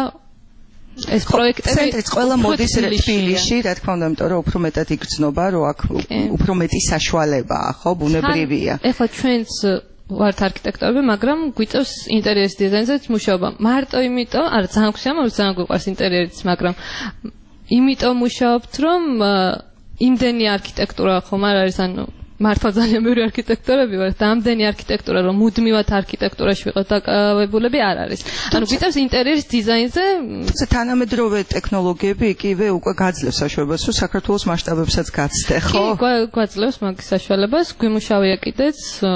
ეს პროექტები ცენტრიც ყველა მოდის თბილისში, რა თქმა უნდა, იმიტომ რომ უფრო მეტად იგრძნობა, რომ აქ უფრო მეტი საშუალებაა, ხო, ბუნებრივია. ეხლა ჩვენც ვართ არქიტექტორები, მაგრამ გვიწევს ინტერიერის დიზაინზეც მუშაობა. მარტო იმიტომ, არა ძალიან გვსიამოვნებს, ძალიან გვიყვარს ინტერიერიც, მაგრამ იმიტომ მუშაობთ, რომ იმდენი არქიტექტურა ხომ არ არის, ანუ მართლა ძალიან ბევრი არქიტექტორები ვართ და ამდენი არქიტექტურა რომ მუდმივად არქიტექტურაში ვიყოთ დაკავებულები არ არის. ანუ გვიწევს ინტერიერის დიზაინზე თანამედროვე ტექნოლოგიები იგივე უკვე გაძლევს საშუალებას რომ საქართველოს მასშტაბებსაც გაცდე, ხო? კი, გვაძლევს მაგის საშუალებას, გვიმუშავია კიდეც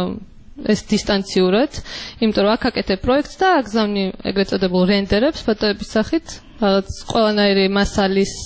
ეს დისტანციურად, იმიტომ რომ აქ აკეთებ პროექტს და აგზავნი ეგრეთ წოდებულ რენდერებს ფოტოების სახით, რაღაც ყველანაირი მასალის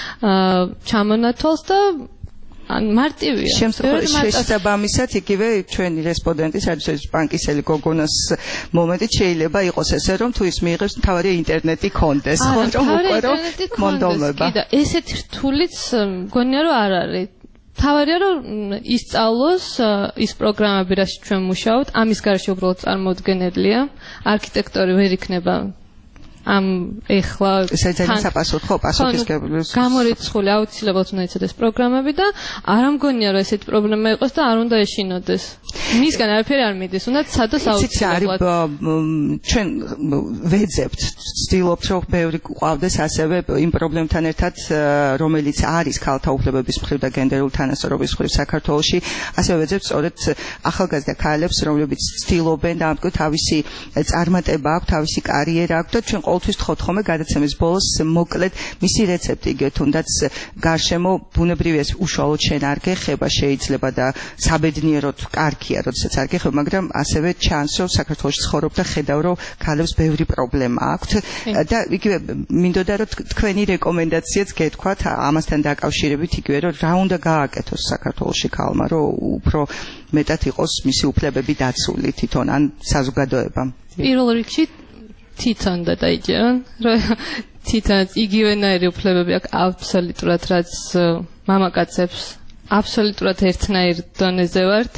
ჩამონათვალს და ან მარტივია. შესაბამისად იგივე ჩვენი რესპონდენტის არის პანკისელი გოგონას მომენტი შეიძლება იყოს ესე რომ თუ ის მიიღებს თავარი ინტერნეტი კონდეს, ხო რომ უკვე რომ მონდომება. კი და ესეთი რთულიც მგონია რომ არ არის. თავარია რომ ისწავლოს ის პროგრამები რასაც ჩვენ მუშაობთ, ამის გარშე უბრალოდ წარმოუდგენელია. არქიტექტორი ვერ იქნება ამ ეხლა ძალიან საპასუხო პასუხისმგებლობის გამორიცხული აუცილებლად უნდა იცოდეს პროგრამები და არ ამგონია რომ ესეთი პრობლემა იყოს და არ უნდა ეშინოდეს. მისგან არაფერი არ მიდის, უნდა ცადოს აუცილებლად. ჩვენ ვეძებთ, ვცდილობთ რომ ბევრი ყავდეს ასევე იმ პრობლემთან ერთად, რომელიც არის ქალთა უფლებების მხრივ და გენდერულ თანასწორობის მხრივ საქართველოში, ასევე ვეძებთ სწორედ ახალგაზრდა ქალებს, რომლებიც ცდილობენ და ამიტომ თავისი წარმატება აქვს, თავისი კარიერა აქვს და ჩვენ ყოველთვის ვთხოვთ ხოლმე გადაცემის ბოლოს მოკლედ მისი რეცეპტი იგივე თუნდაც გარშემო ბუნებრივია უშუალოდ შენ არ გეხება შეიძლება და საბედნიეროდ კარგია როდესაც არ გეხება მაგრამ ასევე ჩანს რომ საქართველოში ცხოვრობ და ხედავ რომ ქალებს ბევრი პრობლემა აქვთ და იგივე მინდოდა რომ თქვენი რეკომენდაციაც გეთქვათ ამასთან დაკავშირებით იგივე რომ რა უნდა გააკეთოს საქართველოში ქალმა რომ უფრო მეტად იყოს მისი უფლებები დაცული თვითონ ან საზოგადოებამ პირველ რიგში თვითონ და დაიჯერონ, რომ თვითონ იგივენაირი უფლებები აქვს აბსოლუტურად რაც მამაკაცებს, აბსოლუტურად ერთნაირ დონეზე ვართ.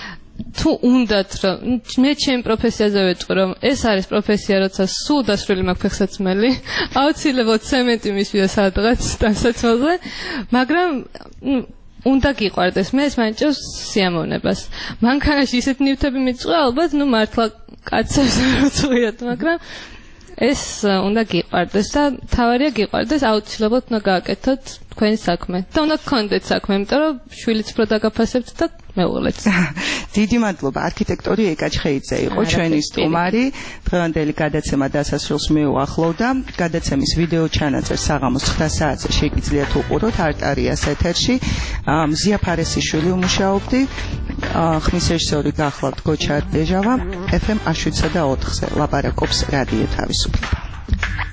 თუ უნდათ რომ მე ჩემ პროფესიაზე ვეტყვი რომ ეს არის პროფესია როცა სულ დასრული მაქვს ფეხსაცმელი, აუცილებლად ცემენტი მისვია სადღაც დასაცმელზე, მაგრამ უნდა გიყვარდეს, მე ეს მაინტერესებს სიამოვნებას. მანქანაში ისეთ ნივთები მიწყვა, ალბათ, ნუ მართლა კაცებს არ უწყვიათ, მაგრამ ეს უნდა გიყვარდეს და თავარია გიყვარდეს, აუცილებლად უნდა გააკეთოთ თქვენი საქმე. და უნდა გქონდეთ საქმე, იმიტომ რომ შვილიც უფრო დაგაფასებთ და მეუღლეც. დიდი მადლობა, არქიტექტორი ეკა ჩხეიძე იყო ჩვენი სტუმარი. დღევანდელი გადაცემა დასასრულს მეუახლოვდა. გადაცემის ვიდეო ჩანაწერს საღამოს 9 საათზე შეგიძლიათ უყუროთ არტარიას ეთერში. მზია ფარესიშვილი უმუშაობდი. ხმის რეჟისორი გახლავთ გოჩა დეჟავა. FM 107.4-ზე ლაპარაკობს რადიო თავისუფლება.